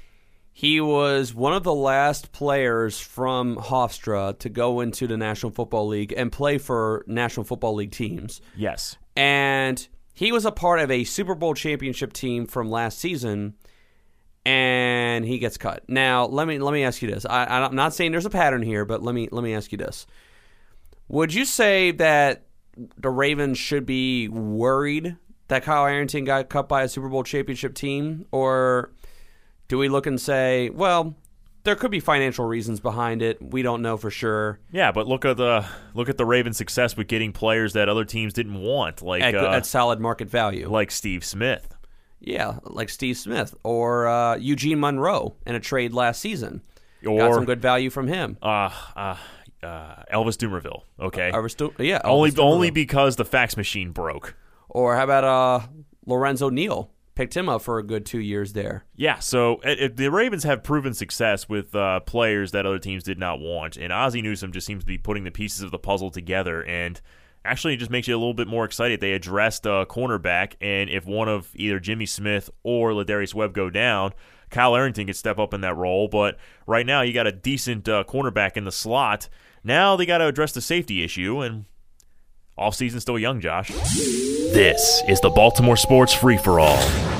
He was one of the last players from Hofstra to go into the National Football League and play for National Football League teams. Yes. And he was a part of a Super Bowl championship team from last season, and he gets cut. Now, let me ask you this. I'm not saying there's a pattern here, but let me ask you this. Would you say that the Ravens should be worried that Kyle Arrington got cut by a Super Bowl championship team, or do we look and say, well, there could be financial reasons behind it. We don't know for sure. Yeah, but look at the Ravens' success with getting players that other teams didn't want, like at solid market value, like Steve Smith. Yeah, like Steve Smith or Eugene Monroe in a trade last season. Or, got some good value from him. Elvis Dumerville. Okay, Only because the fax machine broke. Or how about Lorenzo Neal? Picked him up for a good 2 years there. Yeah, so the Ravens have proven success with players that other teams did not want, and Ozzie Newsome just seems to be putting the pieces of the puzzle together, and actually it just makes you a little bit more excited. They addressed a cornerback, and if one of either Jimmy Smith or Ladarius Webb go down, Kyle Arrington could step up in that role, but right now you got a decent cornerback in the slot. Now they got to address the safety issue, and off-season's still young, Josh. This is the Baltimore Sports Free-For-All.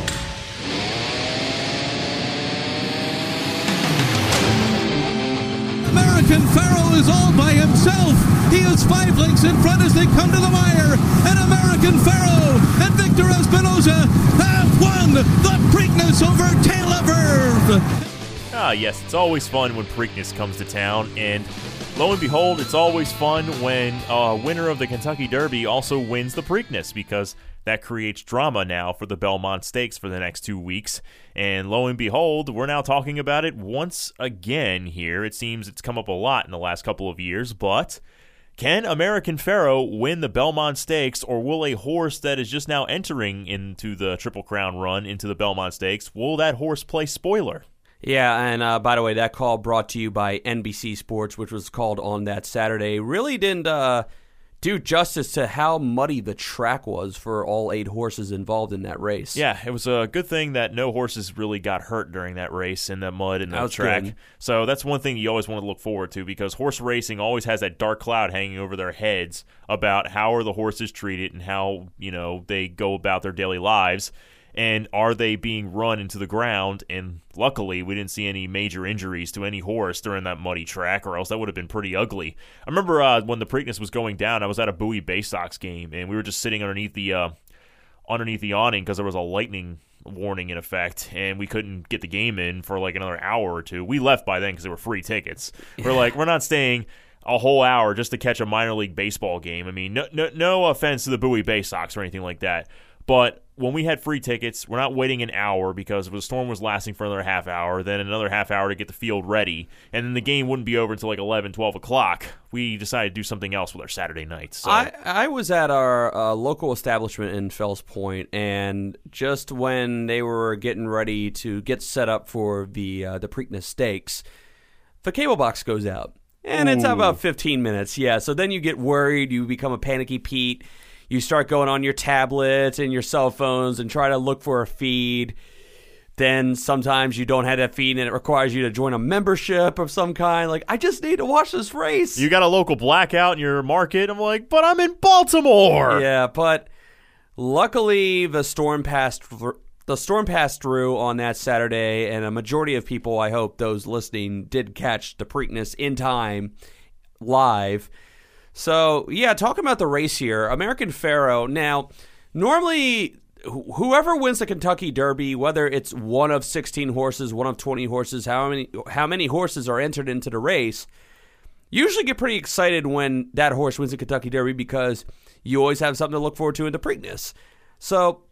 American Pharoah is all by himself. He is 5 lengths in front as they come to the wire. And American Pharoah and Victor Espinoza have won the Preakness over Taylor Verve. Ah, yes, it's always fun when Preakness comes to town, and lo and behold, it's always fun when a winner of the Kentucky Derby also wins the Preakness, because that creates drama now for the Belmont Stakes for the next 2 weeks. And lo and behold, we're now talking about it once again here. It seems it's come up a lot in the last couple of years, but can American Pharoah win the Belmont Stakes, or will a horse that is just now entering into the Triple Crown run into the Belmont Stakes, will that horse play spoiler? Yeah, and by the way, that call brought to you by NBC Sports, which was called on that Saturday, really didn't do justice to how muddy the track was for all 8 horses involved in that race. Yeah, it was a good thing that no horses really got hurt during that race in the mud and the track. Good. So that's one thing you always want to look forward to, because horse racing always has that dark cloud hanging over their heads about how are the horses treated and how, they go about their daily lives. And are they being run into the ground? And luckily, we didn't see any major injuries to any horse during that muddy track, or else that would have been pretty ugly. I remember when the Preakness was going down, I was at a Bowie Bay Sox game, and we were just sitting underneath the awning because there was a lightning warning in effect, and we couldn't get the game in for like another hour or two. We left by then because they were free tickets. We're not staying a whole hour just to catch a minor league baseball game. I mean, no offense to the Bowie Bay Sox or anything like that, but when we had free tickets, we're not waiting an hour because the storm was lasting for another half hour, then another half hour to get the field ready, and then the game wouldn't be over until like 11, 12 o'clock. We decided to do something else with our Saturday nights. So. I was at our local establishment in Fells Point, and just when they were getting ready to get set up for the Preakness Stakes, the cable box goes out. And It's about 15 minutes, yeah. So then you get worried, you become a panicky Pete. You start going on your tablets and your cell phones and try to look for a feed. Then sometimes you don't have that feed and it requires you to join a membership of some kind. Like, I just need to watch this race. You got a local blackout in your market. I'm like, but I'm in Baltimore. Yeah, but luckily the storm passed through on that Saturday, and a majority of people, I hope those listening, did catch the Preakness in time live. So, yeah, talking about the race here, American Pharoah. Now, normally, whoever wins the Kentucky Derby, whether it's one of 16 horses, one of 20 horses, how many horses are entered into the race, usually get pretty excited when that horse wins the Kentucky Derby, because you always have something to look forward to in the Preakness. So,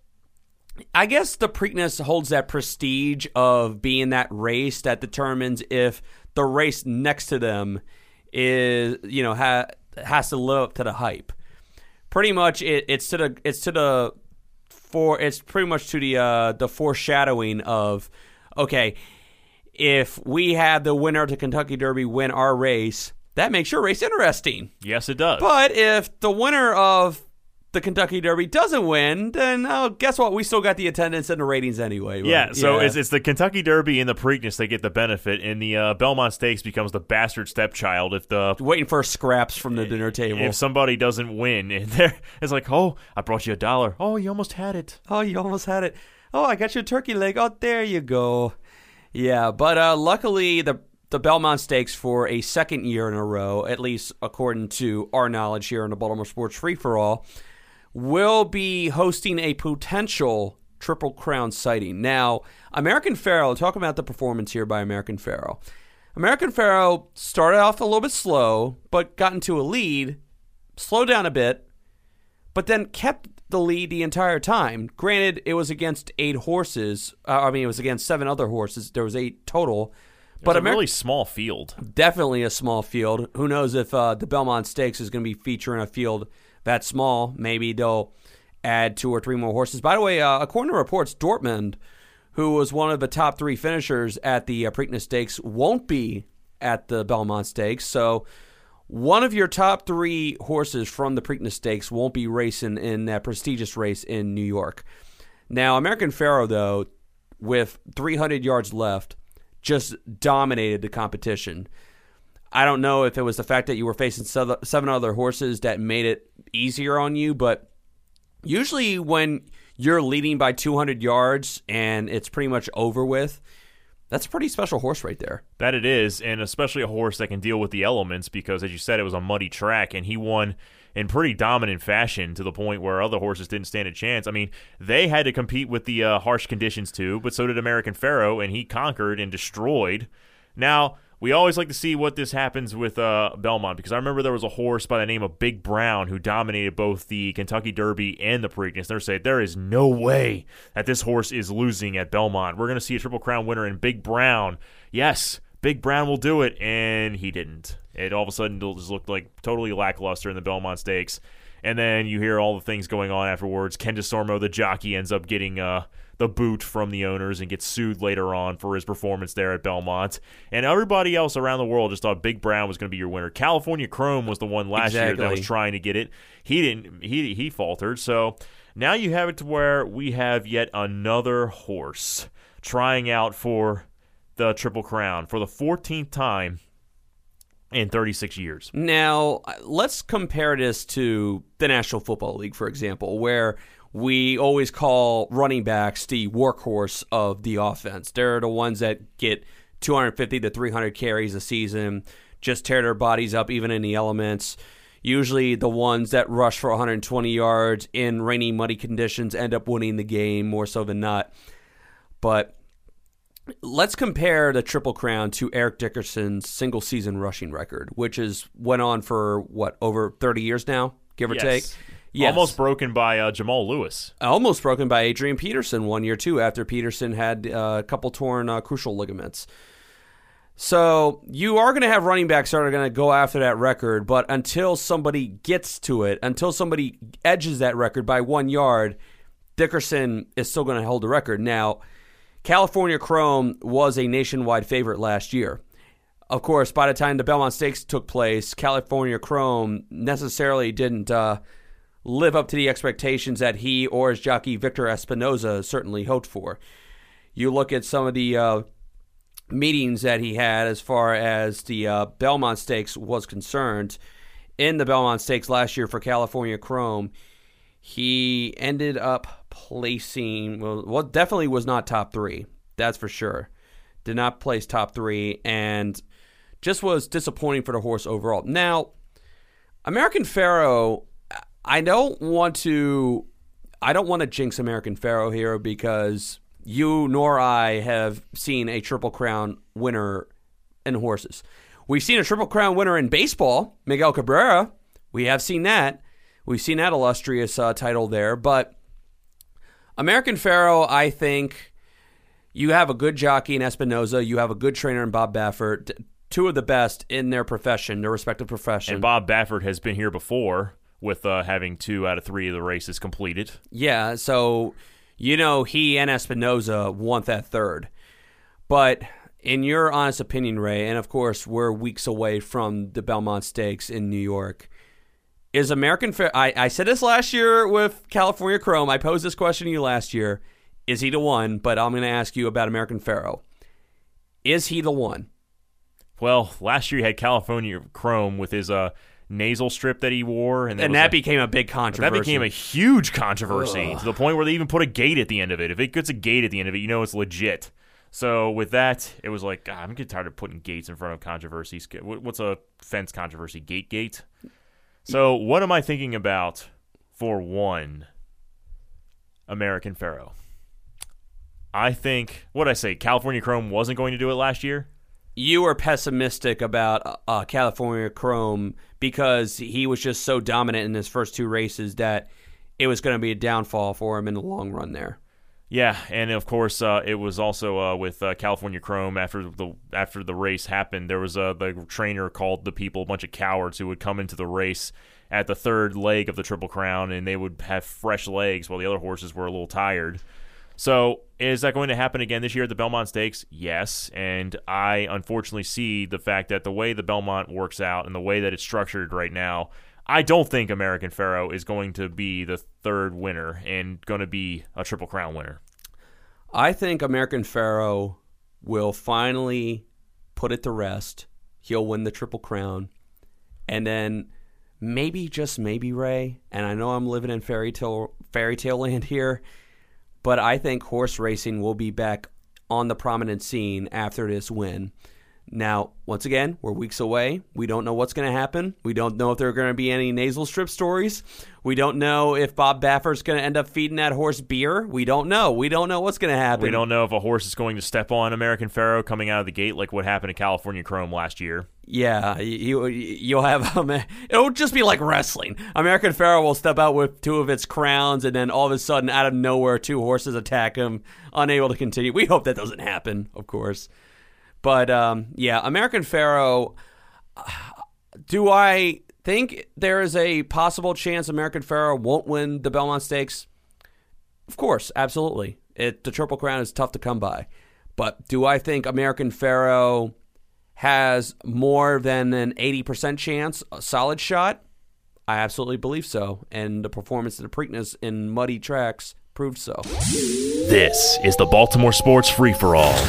I guess the Preakness holds that prestige of being that race that determines if the race next to them is, has to live up to the hype. Pretty much, it's pretty much to the foreshadowing of, okay, if we have the winner of the Kentucky Derby win our race, that makes your race interesting. Yes, it does. But if the winner of the Kentucky Derby doesn't win, then guess what? We still got the attendance and the ratings anyway. Yeah, so it's the Kentucky Derby and the Preakness that get the benefit, and the Belmont Stakes becomes the bastard stepchild if the waiting for scraps from the dinner table. If somebody doesn't win, and it's like, oh, I brought you $1. Oh, you almost had it. Oh, you almost had it. Oh, I got you a turkey leg. Oh, there you go. Yeah, but luckily the Belmont Stakes for a second year in a row, at least according to our knowledge here in the Baltimore Sports Free-for-All, will be hosting a potential Triple Crown sighting. Now, American Pharoah, talking about the performance here by American Pharoah. American Pharoah started off a little bit slow, but got into a lead, slowed down a bit, but then kept the lead the entire time. Granted, it was against 8 horses. It was against 7 other horses. There was 8 total. But a really small field. Definitely a small field. Who knows if the Belmont Stakes is going to be featuring a field that small. Maybe they'll add 2 or 3 more horses. By the way, according to reports, Dortmund, who was one of the top 3 finishers at the Preakness Stakes, won't be at the Belmont Stakes. So one of your top 3 horses from the Preakness Stakes won't be racing in that prestigious race in New York. Now, American Pharoah, though, with 300 yards left, just dominated the competition. I don't know if it was the fact that you were facing 7 other horses that made it easier on you, but usually when you're leading by 200 yards and it's pretty much over with, that's a pretty special horse right there. That it is, and especially a horse that can deal with the elements because, as you said, it was a muddy track, and he won in pretty dominant fashion to the point where other horses didn't stand a chance. I mean, they had to compete with the harsh conditions too, but so did American Pharoah, and he conquered and destroyed. Now, we always like to see what this happens with Belmont, because I remember there was a horse by the name of Big Brown who dominated both the Kentucky Derby and the Preakness. They're saying there is no way that this horse is losing at Belmont. We're going to see a Triple Crown winner in Big Brown. Yes, Big Brown will do it, and he didn't. It all of a sudden just looked like totally lackluster in the Belmont Stakes. And then you hear all the things going on afterwards. Ken DeSormo, the jockey, ends up getting the boot from the owners and gets sued later on for his performance there at Belmont. And everybody else around the world just thought Big Brown was going to be your winner. California Chrome was the one last year that was trying to get it. He didn't. He faltered. So now you have it to where we have yet another horse trying out for the Triple Crown for the 14th time in 36 years. Now, let's compare this to the National Football League, for example, where we always call running backs the workhorse of the offense. They're the ones that get 250 to 300 carries a season, just tear their bodies up even in the elements. Usually the ones that rush for 120 yards in rainy, muddy conditions end up winning the game more so than not. But let's compare the Triple Crown to Eric Dickerson's single-season rushing record, which went on for, over 30 years now, give or take? Yes. Almost broken by Jamal Lewis. Almost broken by Adrian Peterson 1 year, too, after Peterson had a couple torn crucial ligaments. So you are going to have running backs that are going to go after that record, but until somebody gets to it, until somebody edges that record by 1 yard, Dickerson is still going to hold the record. Now, California Chrome was a nationwide favorite last year. Of course, by the time the Belmont Stakes took place, California Chrome necessarily didn't live up to the expectations that he or his jockey Victor Espinoza certainly hoped for. You look at some of the meetings that he had as far as the Belmont Stakes was concerned. In the Belmont Stakes last year for California Chrome, he ended up placing, well, definitely was not top 3. That's for sure. Did not place top 3 and just was disappointing for the horse overall. Now, American Pharoah, I don't want to jinx American Pharoah here because you nor I have seen a Triple Crown winner in horses. We've seen a Triple Crown winner in baseball, Miguel Cabrera. We have seen that. We've seen that illustrious title there. But American Pharoah, I think you have a good jockey in Espinoza. You have a good trainer in Bob Baffert. 2 of the best in their profession, their respective profession. And Bob Baffert has been here before with having 2 out of 3 of the races completed. Yeah, so he and Espinoza want that third. But in your honest opinion, Ray, and of course we're weeks away from the Belmont Stakes in New York, Is American Pharaoh... I said this last year with California Chrome. I posed this question to you last year. Is he the one? But I'm going to ask you about American Pharaoh. Is he the one? Well, last year he had California Chrome with his nasal strip that he wore. And that became a big controversy. That became a huge controversy to the point where they even put a gate at the end of it. If it gets a gate at the end of it, you know it's legit. So with that, it was like, I'm getting tired of putting gates in front of controversies. What's a fence controversy? Gate? So what am I thinking about for one? American Pharaoh. I think, what'd I say, California Chrome wasn't going to do it last year? You were pessimistic about California Chrome because he was just so dominant in his first two races that it was going to be a downfall for him in the long run there. Yeah, and of course, it was also with California Chrome after the race happened. There was the trainer called the people a bunch of cowards who would come into the race at the third leg of the Triple Crown, and they would have fresh legs while the other horses were a little tired. So is that going to happen again this year at the Belmont Stakes? Yes, and I unfortunately see the fact that the way the Belmont works out and the way that it's structured right now, I don't think American Pharaoh is going to be the third winner and going to be a Triple Crown winner. I think American Pharaoh will finally put it to rest. He'll win the Triple Crown. And then maybe, just maybe, Ray, and I know I'm living in fairy tale land here, but I think horse racing will be back on the prominent scene after this win. Now, once again, we're weeks away. We don't know what's going to happen. We don't know if there are going to be any nasal strip stories. We don't know if Bob Baffert's going to end up feeding that horse beer. We don't know. We don't know what's going to happen. We don't know if a horse is going to step on American Pharaoh coming out of the gate like what happened to California Chrome last year. Yeah, you'll have it'll just be like wrestling. American Pharaoh will step out with two of its crowns, and then all of a sudden, out of nowhere, two horses attack him, unable to continue. We hope that doesn't happen, of course. But, yeah, American Pharaoh, do I think there is a possible chance American Pharaoh won't win the Belmont Stakes? Of course, absolutely. The Triple Crown is tough to come by. But do I think American Pharaoh has more than an 80% chance, a solid shot? I absolutely believe so. And the performance of the Preakness in muddy tracks proved so. This is the Baltimore Sports Free-For-All.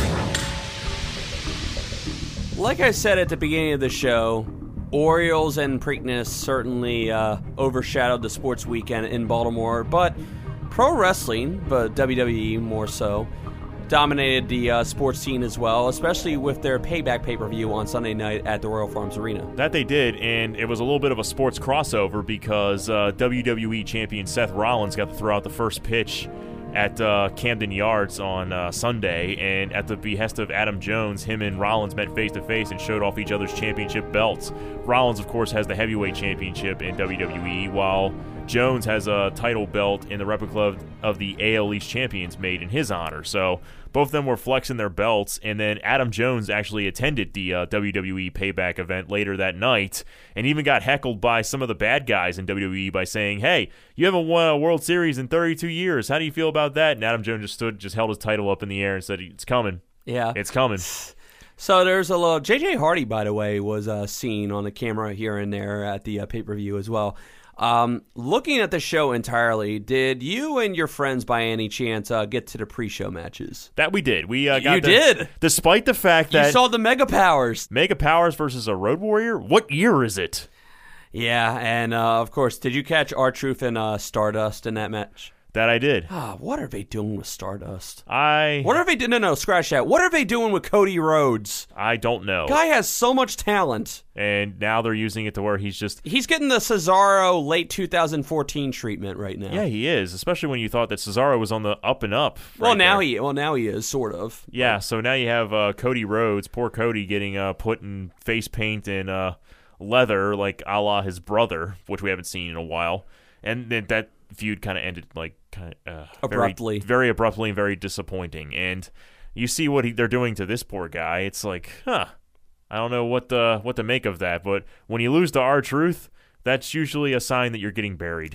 Like I said at the beginning of the show, Orioles and Preakness certainly overshadowed the sports weekend in Baltimore, but pro wrestling, but WWE more so, dominated the sports scene as well, especially with their Payback pay-per-view on Sunday night at the Royal Farms Arena. That they did, and it was a little bit of a sports crossover because WWE champion Seth Rollins got to throw out the first pitch at Camden Yards on Sunday, and at the behest of Adam Jones, him and Rollins met face-to-face and showed off each other's championship belts. Rollins, of course, has the heavyweight championship in WWE, while Jones has a title belt in the replica of the AL East champions made in his honor. So both of them were flexing their belts, and then Adam Jones actually attended the WWE Payback event later that night and even got heckled by some of the bad guys in WWE by saying, hey, you haven't won a World Series in 32 years. How do you feel about that? And Adam Jones just held his title up in the air and said, it's coming. Yeah. It's coming. So there's a little... J.J. Hardy, by the way, was seen on the camera here and there at the pay-per-view as well. Looking at the show entirely, did you and your friends by any chance get to the pre-show matches? That we did. We got You did? Despite the fact that... You saw the Mega Powers. Mega Powers versus a Road Warrior? What year is it? Yeah, and of course, did you catch R-Truth and Stardust in that match? That I did. What are they doing with Stardust? What are they doing? No, scratch that. What are they doing with Cody Rhodes? I don't know. Guy has so much talent. And now they're using it to where he's getting the Cesaro late 2014 treatment right now. Yeah, he is, especially when you thought that Cesaro was on the up and up. Now he is, sort of. Yeah, so now you have Cody Rhodes, poor Cody, getting put in face paint and leather, like a la his brother, which we haven't seen in a while. And then that feud kind of ended abruptly, very abruptly, and very disappointing. And you see what they're doing to this poor guy. It's like, I don't know what to make of that. But when you lose to R-Truth, that's usually a sign that you're getting buried.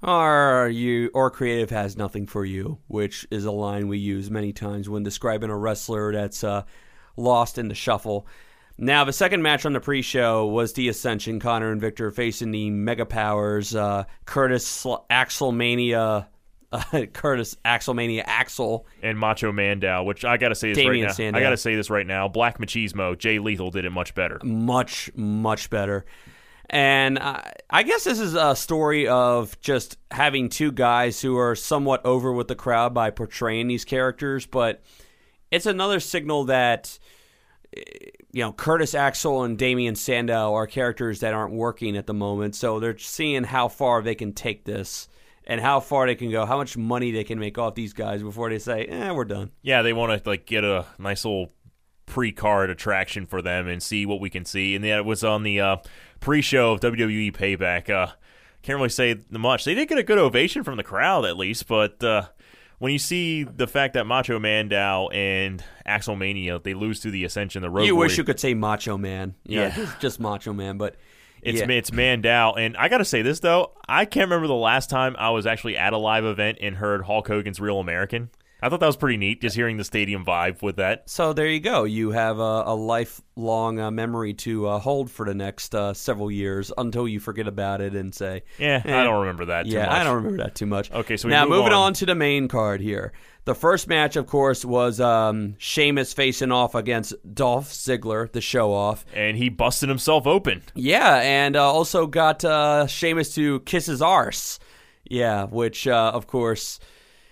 Or creative has nothing for you, which is a line we use many times when describing a wrestler that's lost in the shuffle. Now, the second match on the pre-show was the Ascension. Connor and Victor facing the Mega Powers, Curtis Axelmania Axel, and Macho Mandow, which I gotta say this Damian right now. Sandow. I gotta say this right now. Black Machismo, Jay Lethal did it much better. Much, much better. And I guess this is a story of just having two guys who are somewhat over with the crowd by portraying these characters, but it's another signal that, you know, Curtis Axel and Damian Sandow are characters that aren't working at the moment, so they're seeing how far they can take this and how far they can go, how much money they can make off these guys before they say, we're done. Yeah, they want to get a nice little pre-card attraction for them and see what we can see. And it was on the pre-show of WWE Payback. Can't really say much. They did get a good ovation from the crowd, at least, but when you see the fact that Macho Mandow and Axelmania, they lose to the Ascension, the Road You Warrior. wish you could say Macho Man. Yeah. Just Macho Man, but... It's yeah. it's Mandow, and I gotta say this though, I can't remember the last time I was actually at a live event and heard Hulk Hogan's Real American. I thought that was pretty neat, just hearing the stadium vibe with that. So there you go. You have a lifelong memory to hold for the next several years until you forget about it and say, I don't remember that too much. I don't remember that too much. Okay, so now move moving on. on to the main card here. The first match, of course, was Sheamus facing off against Dolph Ziggler, the show-off. And he busted himself open. Yeah, and also got Sheamus to kiss his arse. Yeah, which, of course...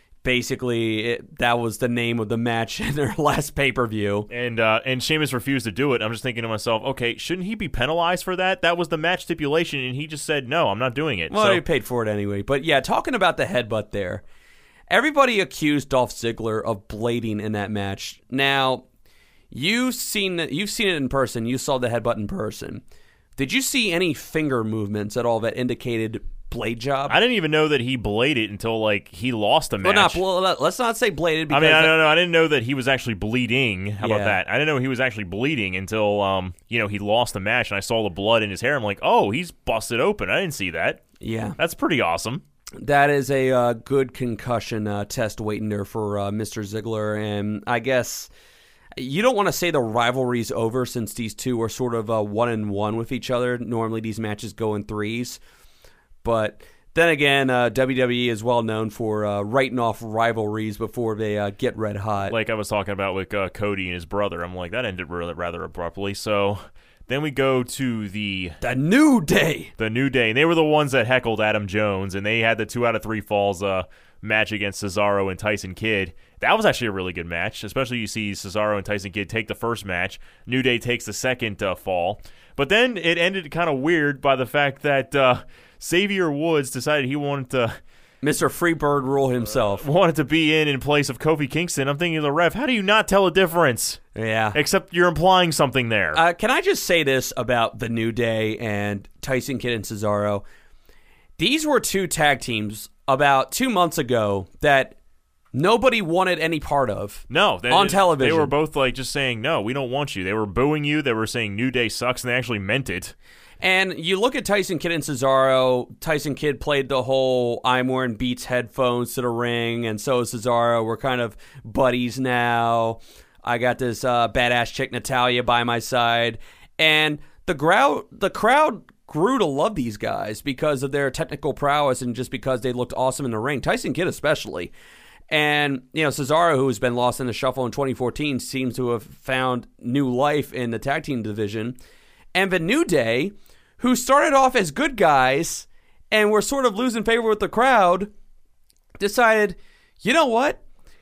Basically, that was the name of the match in their last pay-per-view. And Sheamus refused to do it. I'm just thinking to myself, okay, shouldn't he be penalized for that? That was the match stipulation, and he just said, no, I'm not doing it. Well, so, he paid for it anyway. But yeah, talking about the headbutt there, everybody accused Dolph Ziggler of blading in that match. Now, you've seen it in person. You saw the headbutt in person. Did you see any finger movements at all that indicated blade job? I didn't even know that he bladed until he lost a match. Let's not say bladed. Because I don't know. I didn't know that he was actually bleeding. How about Yeah. that? I didn't know he was actually bleeding until he lost the match, and I saw the blood in his hair. I'm like, oh, he's busted open. I didn't see that. Yeah, That's pretty awesome. that is a good concussion test waiting there for Mr. Ziggler, and I guess. You don't want to say the rivalry's over since these two are sort of 1-1 with each other. Normally these matches go in threes. But then again, WWE is well known for writing off rivalries before they get red hot. Like I was talking about with Cody and his brother. I'm like, that ended rather abruptly. So then we go to the New Day. The New Day. And they were the ones that heckled Adam Jones, and they had the 2 out of 3 falls match against Cesaro and Tyson Kidd. That was actually a really good match, especially you see Cesaro and Tyson Kidd take the first match. New Day takes the second fall. But then it ended kind of weird by the fact that Xavier Woods decided he wanted to... Mr. Freebird Rule himself. Wanted to be in place of Kofi Kingston. I'm thinking of the ref, how do you not tell a difference? Yeah. Except you're implying something there. Can I just say this about the New Day and Tyson Kidd and Cesaro? These were two tag teams about 2 months ago that nobody wanted any part of. No. On television. They were both just saying, no, we don't want you. They were booing you. They were saying New Day sucks, and they actually meant it. And you look at Tyson Kidd and Cesaro. Tyson Kidd played the whole I'm wearing Beats headphones to the ring, and so is Cesaro. We're kind of buddies now. I got this badass chick Natalya by my side. And the crowd grew to love these guys because of their technical prowess and just because they looked awesome in the ring. Tyson Kidd especially. And, Cesaro, who's been lost in the shuffle in 2014, seems to have found new life in the tag team division. And the New Day, who started off as good guys and were sort of losing favor with the crowd, decided, you know what?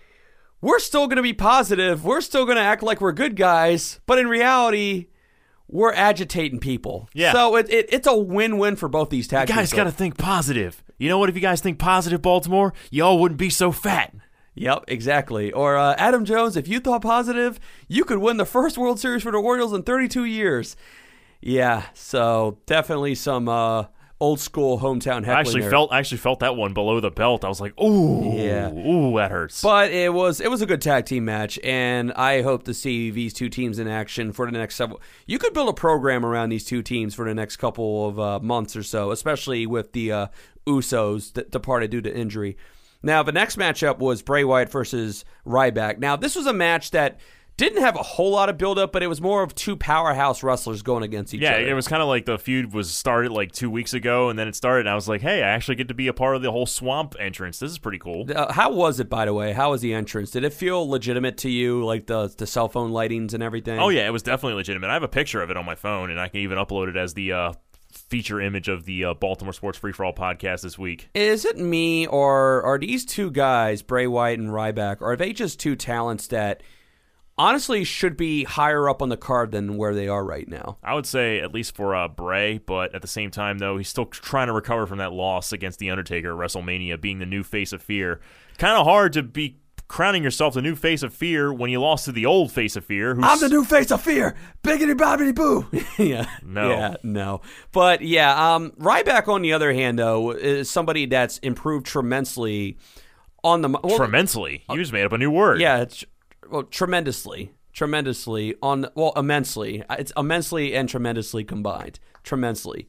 We're still going to be positive. We're still going to act like we're good guys. But in reality, we're agitating people. Yeah. So it's a win-win for both these tag teams. You guys got to think positive. You know what? If you guys think positive, Baltimore, y'all wouldn't be so fat. Yep, exactly. Or Adam Jones, if you thought positive, you could win the first World Series for the Orioles in 32 years. Yeah, so definitely some old school hometown heckling I actually felt that one below the belt. I was like, ooh, yeah, ooh, that hurts. But it was a good tag team match, and I hope to see these two teams in action for the next several. You could build a program around these two teams for the next couple of months or so, especially with the Usos that departed due to injury. Now, the next matchup was Bray Wyatt versus Ryback. Now, this was a match that didn't have a whole lot of build-up, but it was more of two powerhouse wrestlers going against each other. Yeah, it was kind of like the feud was started like 2 weeks ago, and then it started, and I was like, hey, I actually get to be a part of the whole swamp entrance. This is pretty cool. How was it, by the way? How was the entrance? Did it feel legitimate to you, like the cell phone lightings and everything? Oh, yeah, it was definitely legitimate. I have a picture of it on my phone, and I can even upload it as the feature image of the Baltimore Sports Free For All podcast this week. Is it me, or are these two guys, Bray Wyatt and Ryback, are they just two talents that honestly should be higher up on the card than where they are right now? I would say at least for Bray, but at the same time, though, he's still trying to recover from that loss against The Undertaker at WrestleMania, being the new face of fear. Kind of hard to be crowning yourself the new face of fear when you lost to the old face of fear. I'm the new face of fear. Biggity bobbity boo. No. Yeah, no. But yeah, Ryback on the other hand, though, is somebody that's improved tremendously on the... Well, tremendously? You just made up a new word. Yeah, tremendously on... Well, immensely. It's immensely and tremendously combined. Tremendously.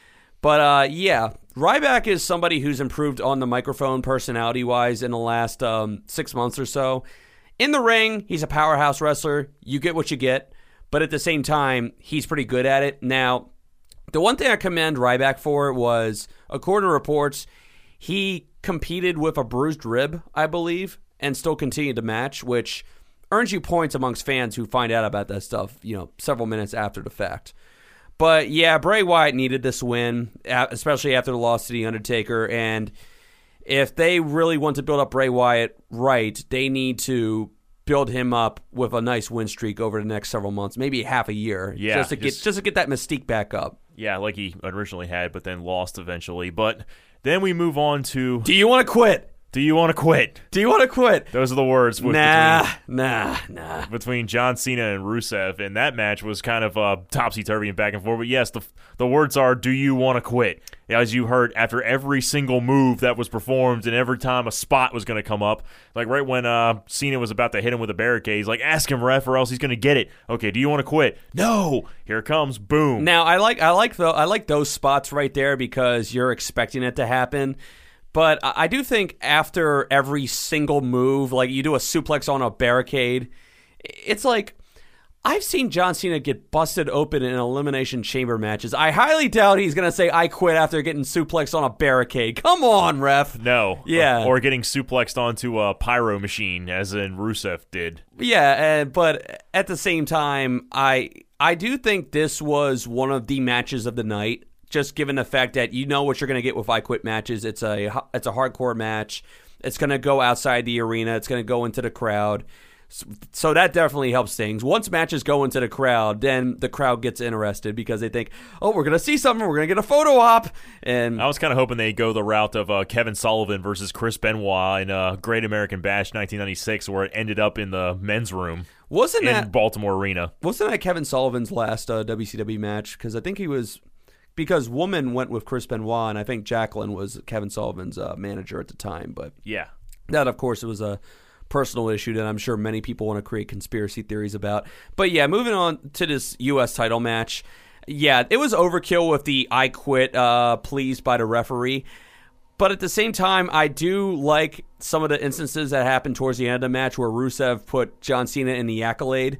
But yeah, Ryback is somebody who's improved on the microphone personality-wise in the last 6 months or so. In the ring, he's a powerhouse wrestler. You get what you get. But at the same time, he's pretty good at it. Now, the one thing I commend Ryback for was, according to reports, he competed with a bruised rib, I believe, and still continued to match, which earns you points amongst fans who find out about that stuff, several minutes after the fact. But yeah, Bray Wyatt needed this win, especially after the loss to The Undertaker. And if they really want to build up Bray Wyatt right, they need to build him up with a nice win streak over the next several months, maybe half a year, just to get that mystique back up. Yeah, like he originally had, but then lost eventually. But then we move on to... Do you want to quit? Do you want to quit? Do you want to quit? Those are the words. Nah. Between John Cena and Rusev, and that match was kind of topsy-turvy and back and forth. But yes, the words are, do you want to quit? As you heard, after every single move that was performed and every time a spot was going to come up, like right when Cena was about to hit him with a barricade, he's like, ask him, ref, or else he's going to get it. Okay, do you want to quit? No. Here it comes. Boom. Now, I like those spots right there because you're expecting it to happen. But I do think after every single move, like you do a suplex on a barricade, it's like I've seen John Cena get busted open in Elimination Chamber matches. I highly doubt he's going to say, I quit after getting suplexed on a barricade. Come on, ref. No. Yeah. Or getting suplexed onto a pyro machine, as in Rusev did. Yeah, but at the same time, I do think this was one of the matches of the night. Just given the fact that you know what you're going to get with I Quit matches. It's a hardcore match. It's going to go outside the arena. It's going to go into the crowd. So that definitely helps things. Once matches go into the crowd, then the crowd gets interested because they think, oh, we're going to see something. We're going to get a photo op. And I was kind of hoping they'd go the route of Kevin Sullivan versus Chris Benoit in Great American Bash 1996, where it ended up in the men's room. In Baltimore Arena. Wasn't that Kevin Sullivan's last WCW match? Because I think he was... Because Woman went with Chris Benoit, and I think Jacqueline was Kevin Sullivan's manager at the time. But yeah, that, of course, it was a personal issue that I'm sure many people want to create conspiracy theories about. But yeah, moving on to this U.S. title match. Yeah, it was overkill with the I Quit pleased by the referee. But at the same time, I do like some of the instances that happened towards the end of the match where Rusev put John Cena in the accolade.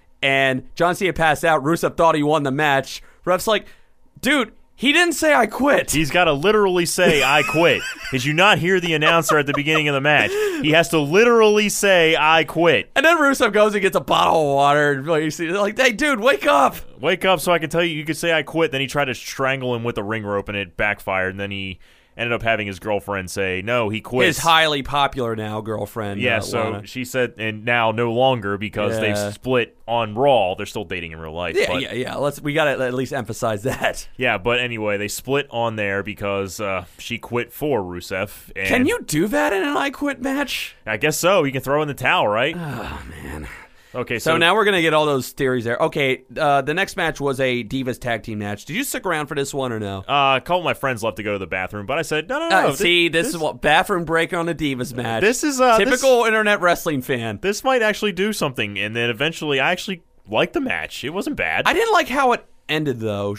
And John Cena passed out. Rusev thought he won the match. Ref's like... Dude, he didn't say I quit. He's got to literally say I quit. Did you not hear the announcer at the beginning of the match? He has to literally say I quit. And then Rusev goes and gets a bottle of water. And like, hey, dude, wake up. Wake up so I can tell you could say I quit. Then he tried to strangle him with a ring rope and it backfired. And then he ended up having his girlfriend say, no, he quits. His highly popular now girlfriend. Yeah, so Lana. She said, and now no longer because they've split on Raw. They're still dating in real life. Yeah. We got to at least emphasize that. Yeah, but anyway, they split on there because she quit for Rusev. And can you do that in an I Quit match? I guess so. You can throw in the towel, right? Oh, man. Okay, so now we're going to get all those theories there. Okay, the next match was a Divas tag team match. Did you stick around for this one or no? A couple of my friends left to go to the bathroom, but I said, no. This is what bathroom break on a Divas match. This is typical internet wrestling fan. This might actually do something, and then eventually I actually liked the match. It wasn't bad. I didn't like how it ended, though.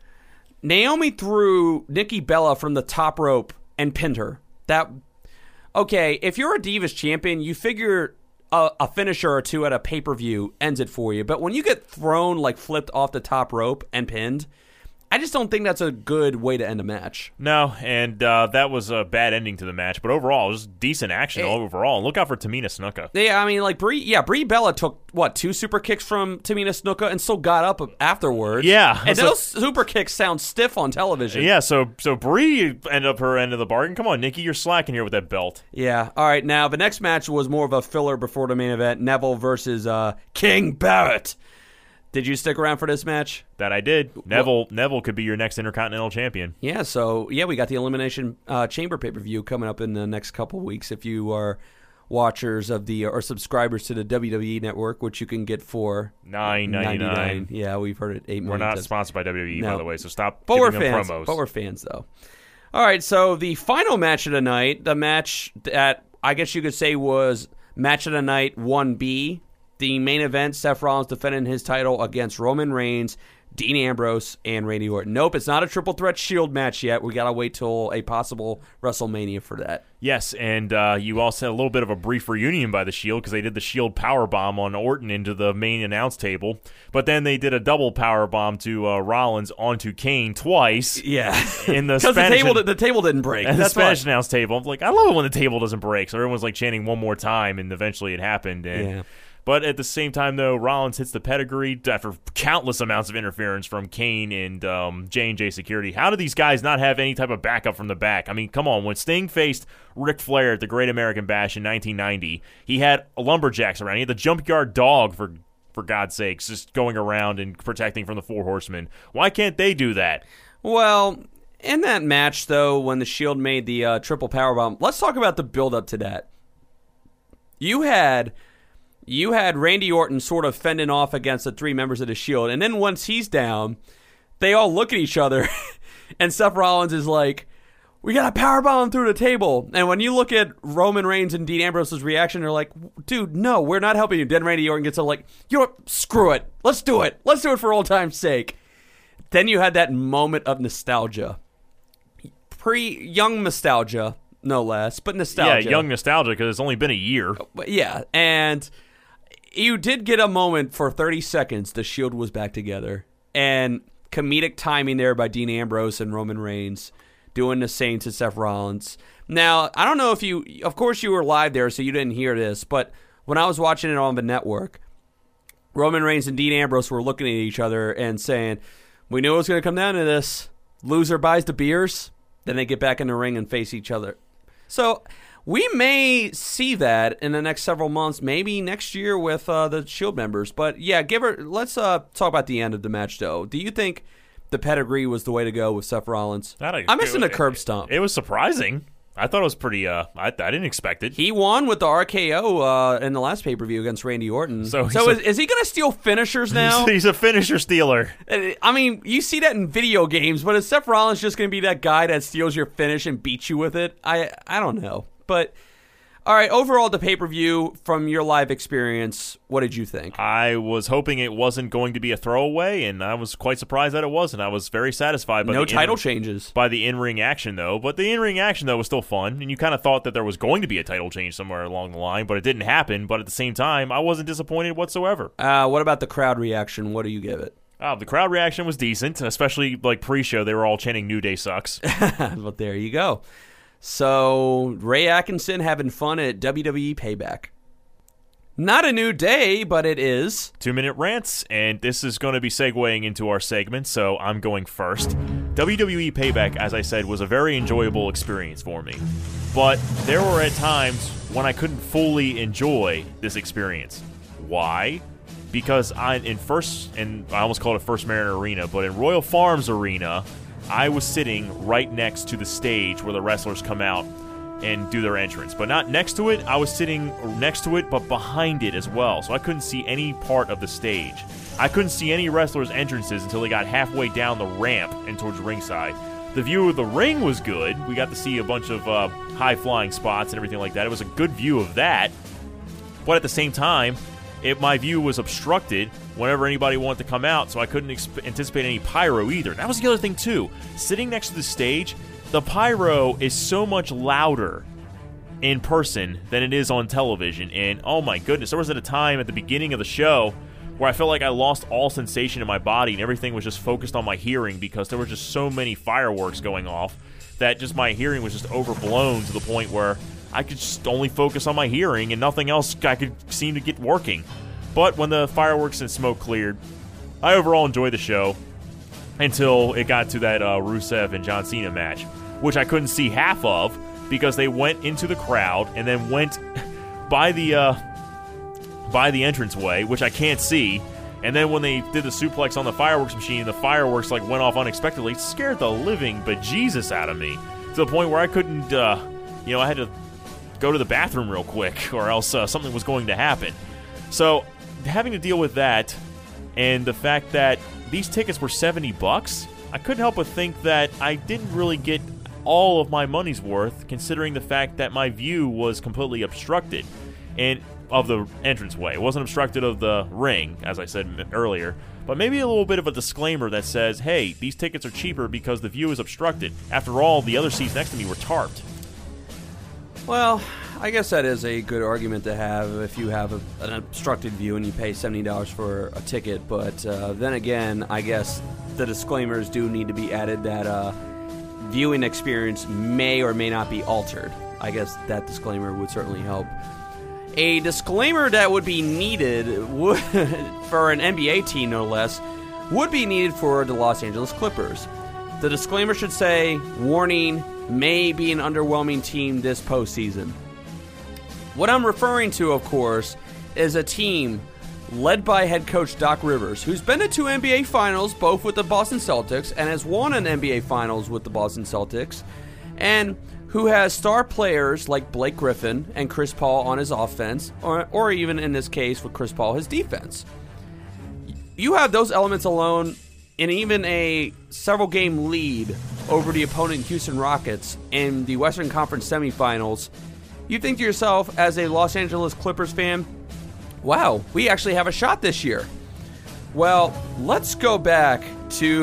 Naomi threw Nikki Bella from the top rope and pinned her. Okay, if you're a Divas champion, you figure a finisher or two at a pay-per-view ends it for you. But when you get thrown, like flipped off the top rope and pinned, I just don't think that's a good way to end a match. No, and that was a bad ending to the match. But overall, it was decent action overall. And look out for Tamina Snuka. Yeah, I mean, like Brie Bella took, 2 super kicks from Tamina Snuka and still got up afterwards. Yeah. And those super kicks sound stiff on television. Yeah, so Brie ended up her end of the bargain. Come on, Nikki, you're slacking here with that belt. Yeah. All right, now the next match was more of a filler before the main event. Neville versus King Barrett. Did you stick around for this match? That I did. Neville could be your next Intercontinental Champion. Yeah, so, we got the Elimination Chamber pay-per-view coming up in the next couple weeks if you are watchers of or subscribers to the WWE Network, which you can get for $9.99. Yeah, we've heard it 8 million We're not times. sponsored by WWE, by the way, so stop but giving we're them fans. promos. But we're fans, though. All right, so the final match of the night, the match that I guess you could say was match of the night 1B, the main event, Seth Rollins defending his title against Roman Reigns, Dean Ambrose, and Randy Orton. Nope, it's not a triple threat Shield match yet. We got to wait till a possible WrestleMania for that. Yes, and you also had a little bit of a brief reunion by the Shield because they did the Shield powerbomb on Orton into the main announce table, but then they did a double powerbomb to Rollins onto Kane twice. Yeah, in the because Spanish the table didn't break. And That's the Spanish announce table. I'm like, I love it when the table doesn't break. So everyone's like chanting one more time, and eventually it happened. And yeah. But at the same time, though, Rollins hits the pedigree after countless amounts of interference from Kane and J&J Security. How do these guys not have any type of backup from the back? I mean, come on. When Sting faced Ric Flair at the Great American Bash in 1990, he had lumberjacks around. He had the Junkyard Dog, for God's sakes, just going around and protecting from the Four Horsemen. Why can't they do that? Well, in that match, though, when the Shield made the triple powerbomb, let's talk about the build-up to that. You had Randy Orton sort of fending off against the 3 members of the Shield, and then once he's down, they all look at each other, and Seth Rollins is like, we got to powerbomb him through the table. And when you look at Roman Reigns and Dean Ambrose's reaction, they're like, dude, no, we're not helping you. Then Randy Orton gets up like, you know what, screw it. Let's do it. Let's do it for old time's sake. Then you had that moment of nostalgia. Young nostalgia, no less, but nostalgia. Yeah, young nostalgia because it's only been a year. Yeah, and you did get a moment for 30 seconds. The Shield was back together. And comedic timing there by Dean Ambrose and Roman Reigns doing the same to Seth Rollins. Now, I don't know if of course you were live there, so you didn't hear this, but when I was watching it on the network, Roman Reigns and Dean Ambrose were looking at each other and saying, we knew it was going to come down to this. Loser buys the beers. Then they get back in the ring and face each other. So we may see that in the next several months, maybe next year with the Shield members. But yeah, let's talk about the end of the match, though. Do you think the pedigree was the way to go with Seth Rollins? I'm missing a curb stomp. It was surprising. I thought it was pretty. I didn't expect it. He won with the RKO in the last pay-per-view against Randy Orton. So is he going to steal finishers now? He's a finisher stealer. I mean, you see that in video games, but is Seth Rollins just going to be that guy that steals your finish and beats you with it? I don't know. But, all right, overall, the pay-per-view, from your live experience, what did you think? I was hoping it wasn't going to be a throwaway, and I was quite surprised that it wasn't. I was very satisfied by changes. By the in-ring action, though. But the in-ring action, though, was still fun, and you kind of thought that there was going to be a title change somewhere along the line, but it didn't happen. But at the same time, I wasn't disappointed whatsoever. What about the crowd reaction? What do you give it? The crowd reaction was decent, especially like pre-show. They were all chanting New Day sucks. Well, there you go. So, Ray Atkinson having fun at WWE Payback. Not a new day, but it is. 2-minute rants, and this is going to be segueing into our segment, so I'm going first. WWE Payback, as I said, was a very enjoyable experience for me. But there were at times when I couldn't fully enjoy this experience. Why? Because I almost called it First Mariner Arena, but in Royal Farms Arena, I was sitting right next to the stage where the wrestlers come out and do their entrance. But not next to it, I was sitting next to it, but behind it as well. So I couldn't see any part of the stage. I couldn't see any wrestlers' entrances until they got halfway down the ramp and towards ringside. The view of the ring was good. We got to see a bunch of high-flying spots and everything like that. It was a good view of that. But at the same time, my view was obstructed whenever anybody wanted to come out, so I couldn't anticipate any pyro either. That was the other thing, too. Sitting next to the stage, the pyro is so much louder in person than it is on television. And oh my goodness, there was a time at the beginning of the show where I felt like I lost all sensation in my body and everything was just focused on my hearing because there were just so many fireworks going off that just my hearing was just overblown to the point where I could just only focus on my hearing and nothing else I could seem to get working. But when the fireworks and smoke cleared, I overall enjoyed the show until it got to that Rusev and John Cena match, which I couldn't see half of because they went into the crowd and then went by the entranceway, which I can't see. And then when they did the suplex on the fireworks machine, the fireworks went off unexpectedly. It scared the living bejesus out of me to the point where I couldn't, I had to go to the bathroom real quick or else something was going to happen. So having to deal with that and the fact that these tickets were $70, I couldn't help but think that I didn't really get all of my money's worth, considering the fact that my view was completely obstructed and of the entranceway. It wasn't obstructed of the ring, as I said earlier, but maybe a little bit of a disclaimer that says, hey, these tickets are cheaper because the view is obstructed. After all, the other seats next to me were tarped. Well, I guess that is a good argument to have if you have an obstructed view and you pay $70 for a ticket, but then again, I guess the disclaimers do need to be added that viewing experience may or may not be altered. I guess that disclaimer would certainly help. A disclaimer that would be needed for an NBA team, no less, would be needed for the Los Angeles Clippers. The disclaimer should say, warning, may be an underwhelming team this postseason. What I'm referring to, of course, is a team led by head coach Doc Rivers, who's been to 2 NBA Finals, both with the Boston Celtics, and has won an NBA Finals with the Boston Celtics, and who has star players like Blake Griffin and Chris Paul on his offense, or even in this case with Chris Paul, his defense. You have those elements alone in even a several-game lead over the opponent Houston Rockets in the Western Conference semifinals. You think to yourself, as a Los Angeles Clippers fan, wow, we actually have a shot this year. Well, let's go back to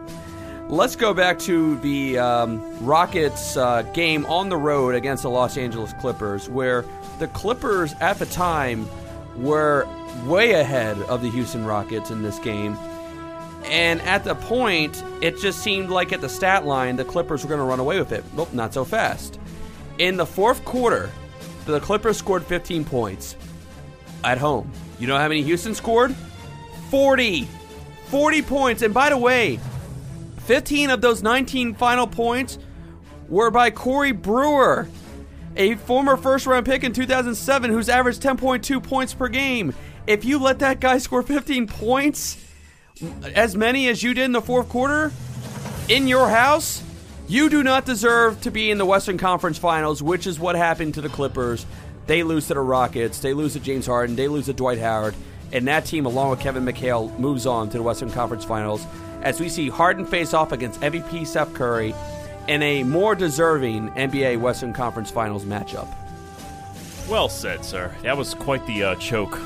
the Rockets game on the road against the Los Angeles Clippers, where the Clippers at the time were way ahead of the Houston Rockets in this game. And at the point, it just seemed like at the stat line, the Clippers were going to run away with it. Nope, not so fast. In the fourth quarter, the Clippers scored 15 points at home. You know how many Houston scored? 40. 40 points. And by the way, 15 of those 19 final points were by Corey Brewer, a former first-round pick in 2007 who's averaged 10.2 points per game. If you let that guy score 15 points, as many as you did in the fourth quarter, in your house, you do not deserve to be in the Western Conference Finals, which is what happened to the Clippers. They lose to the Rockets, they lose to James Harden, they lose to Dwight Howard, and that team, along with Kevin McHale, moves on to the Western Conference Finals as we see Harden face off against MVP Steph Curry in a more deserving NBA Western Conference Finals matchup. Well said, sir. That was quite the choke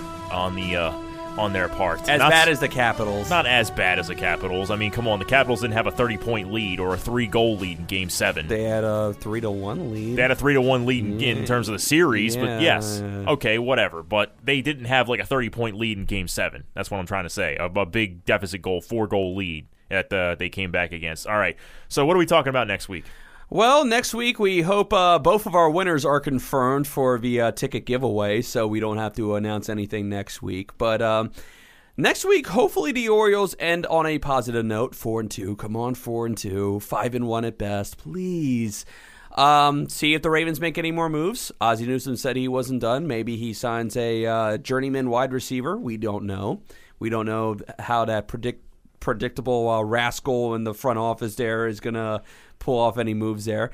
on their part. As bad as the Capitals. Not as bad as the Capitals. I mean, come on, the Capitals didn't have a 30-point lead or a 3-goal lead in Game 7. They had a 3-1 lead. They had a 3-1 lead in terms of the series, but yes. Okay, whatever. But they didn't have like a 30-point lead in Game 7. That's what I'm trying to say. A big deficit goal, 4-goal lead that they came back against. All right, so what are we talking about next week? Well, next week we hope both of our winners are confirmed for the ticket giveaway, so we don't have to announce anything next week. But next week, hopefully the Orioles end on a positive note, 4-2. Come on, 4-2, 5-1 at best, please. See if the Ravens make any more moves. Ozzie Newsome said he wasn't done. Maybe he signs a journeyman wide receiver. We don't know. We don't know how that predictable rascal in the front office there is going to pull off any moves there.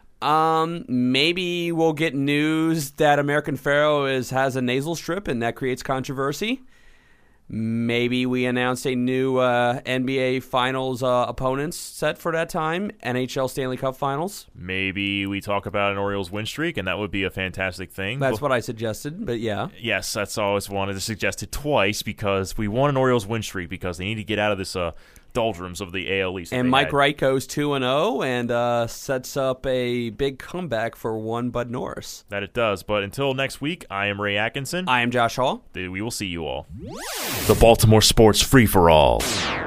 Maybe we'll get news that American Pharoah has a nasal strip and that creates controversy. Maybe we announce a new NBA Finals opponents set for that time, NHL Stanley Cup Finals. Maybe we talk about an Orioles win streak, and that would be a fantastic thing. That's what I suggested, but yeah. Yes, that's always wanted to suggest it twice because we want an Orioles win streak because they need to get out of this doldrums of the AL East. And Mike Wright goes 2-0 and sets up a big comeback for one Bud Norris. That it does. But until next week, I am Ray Atkinson. I am Josh Hall. We will see you all. The Baltimore Sports Free-for-All.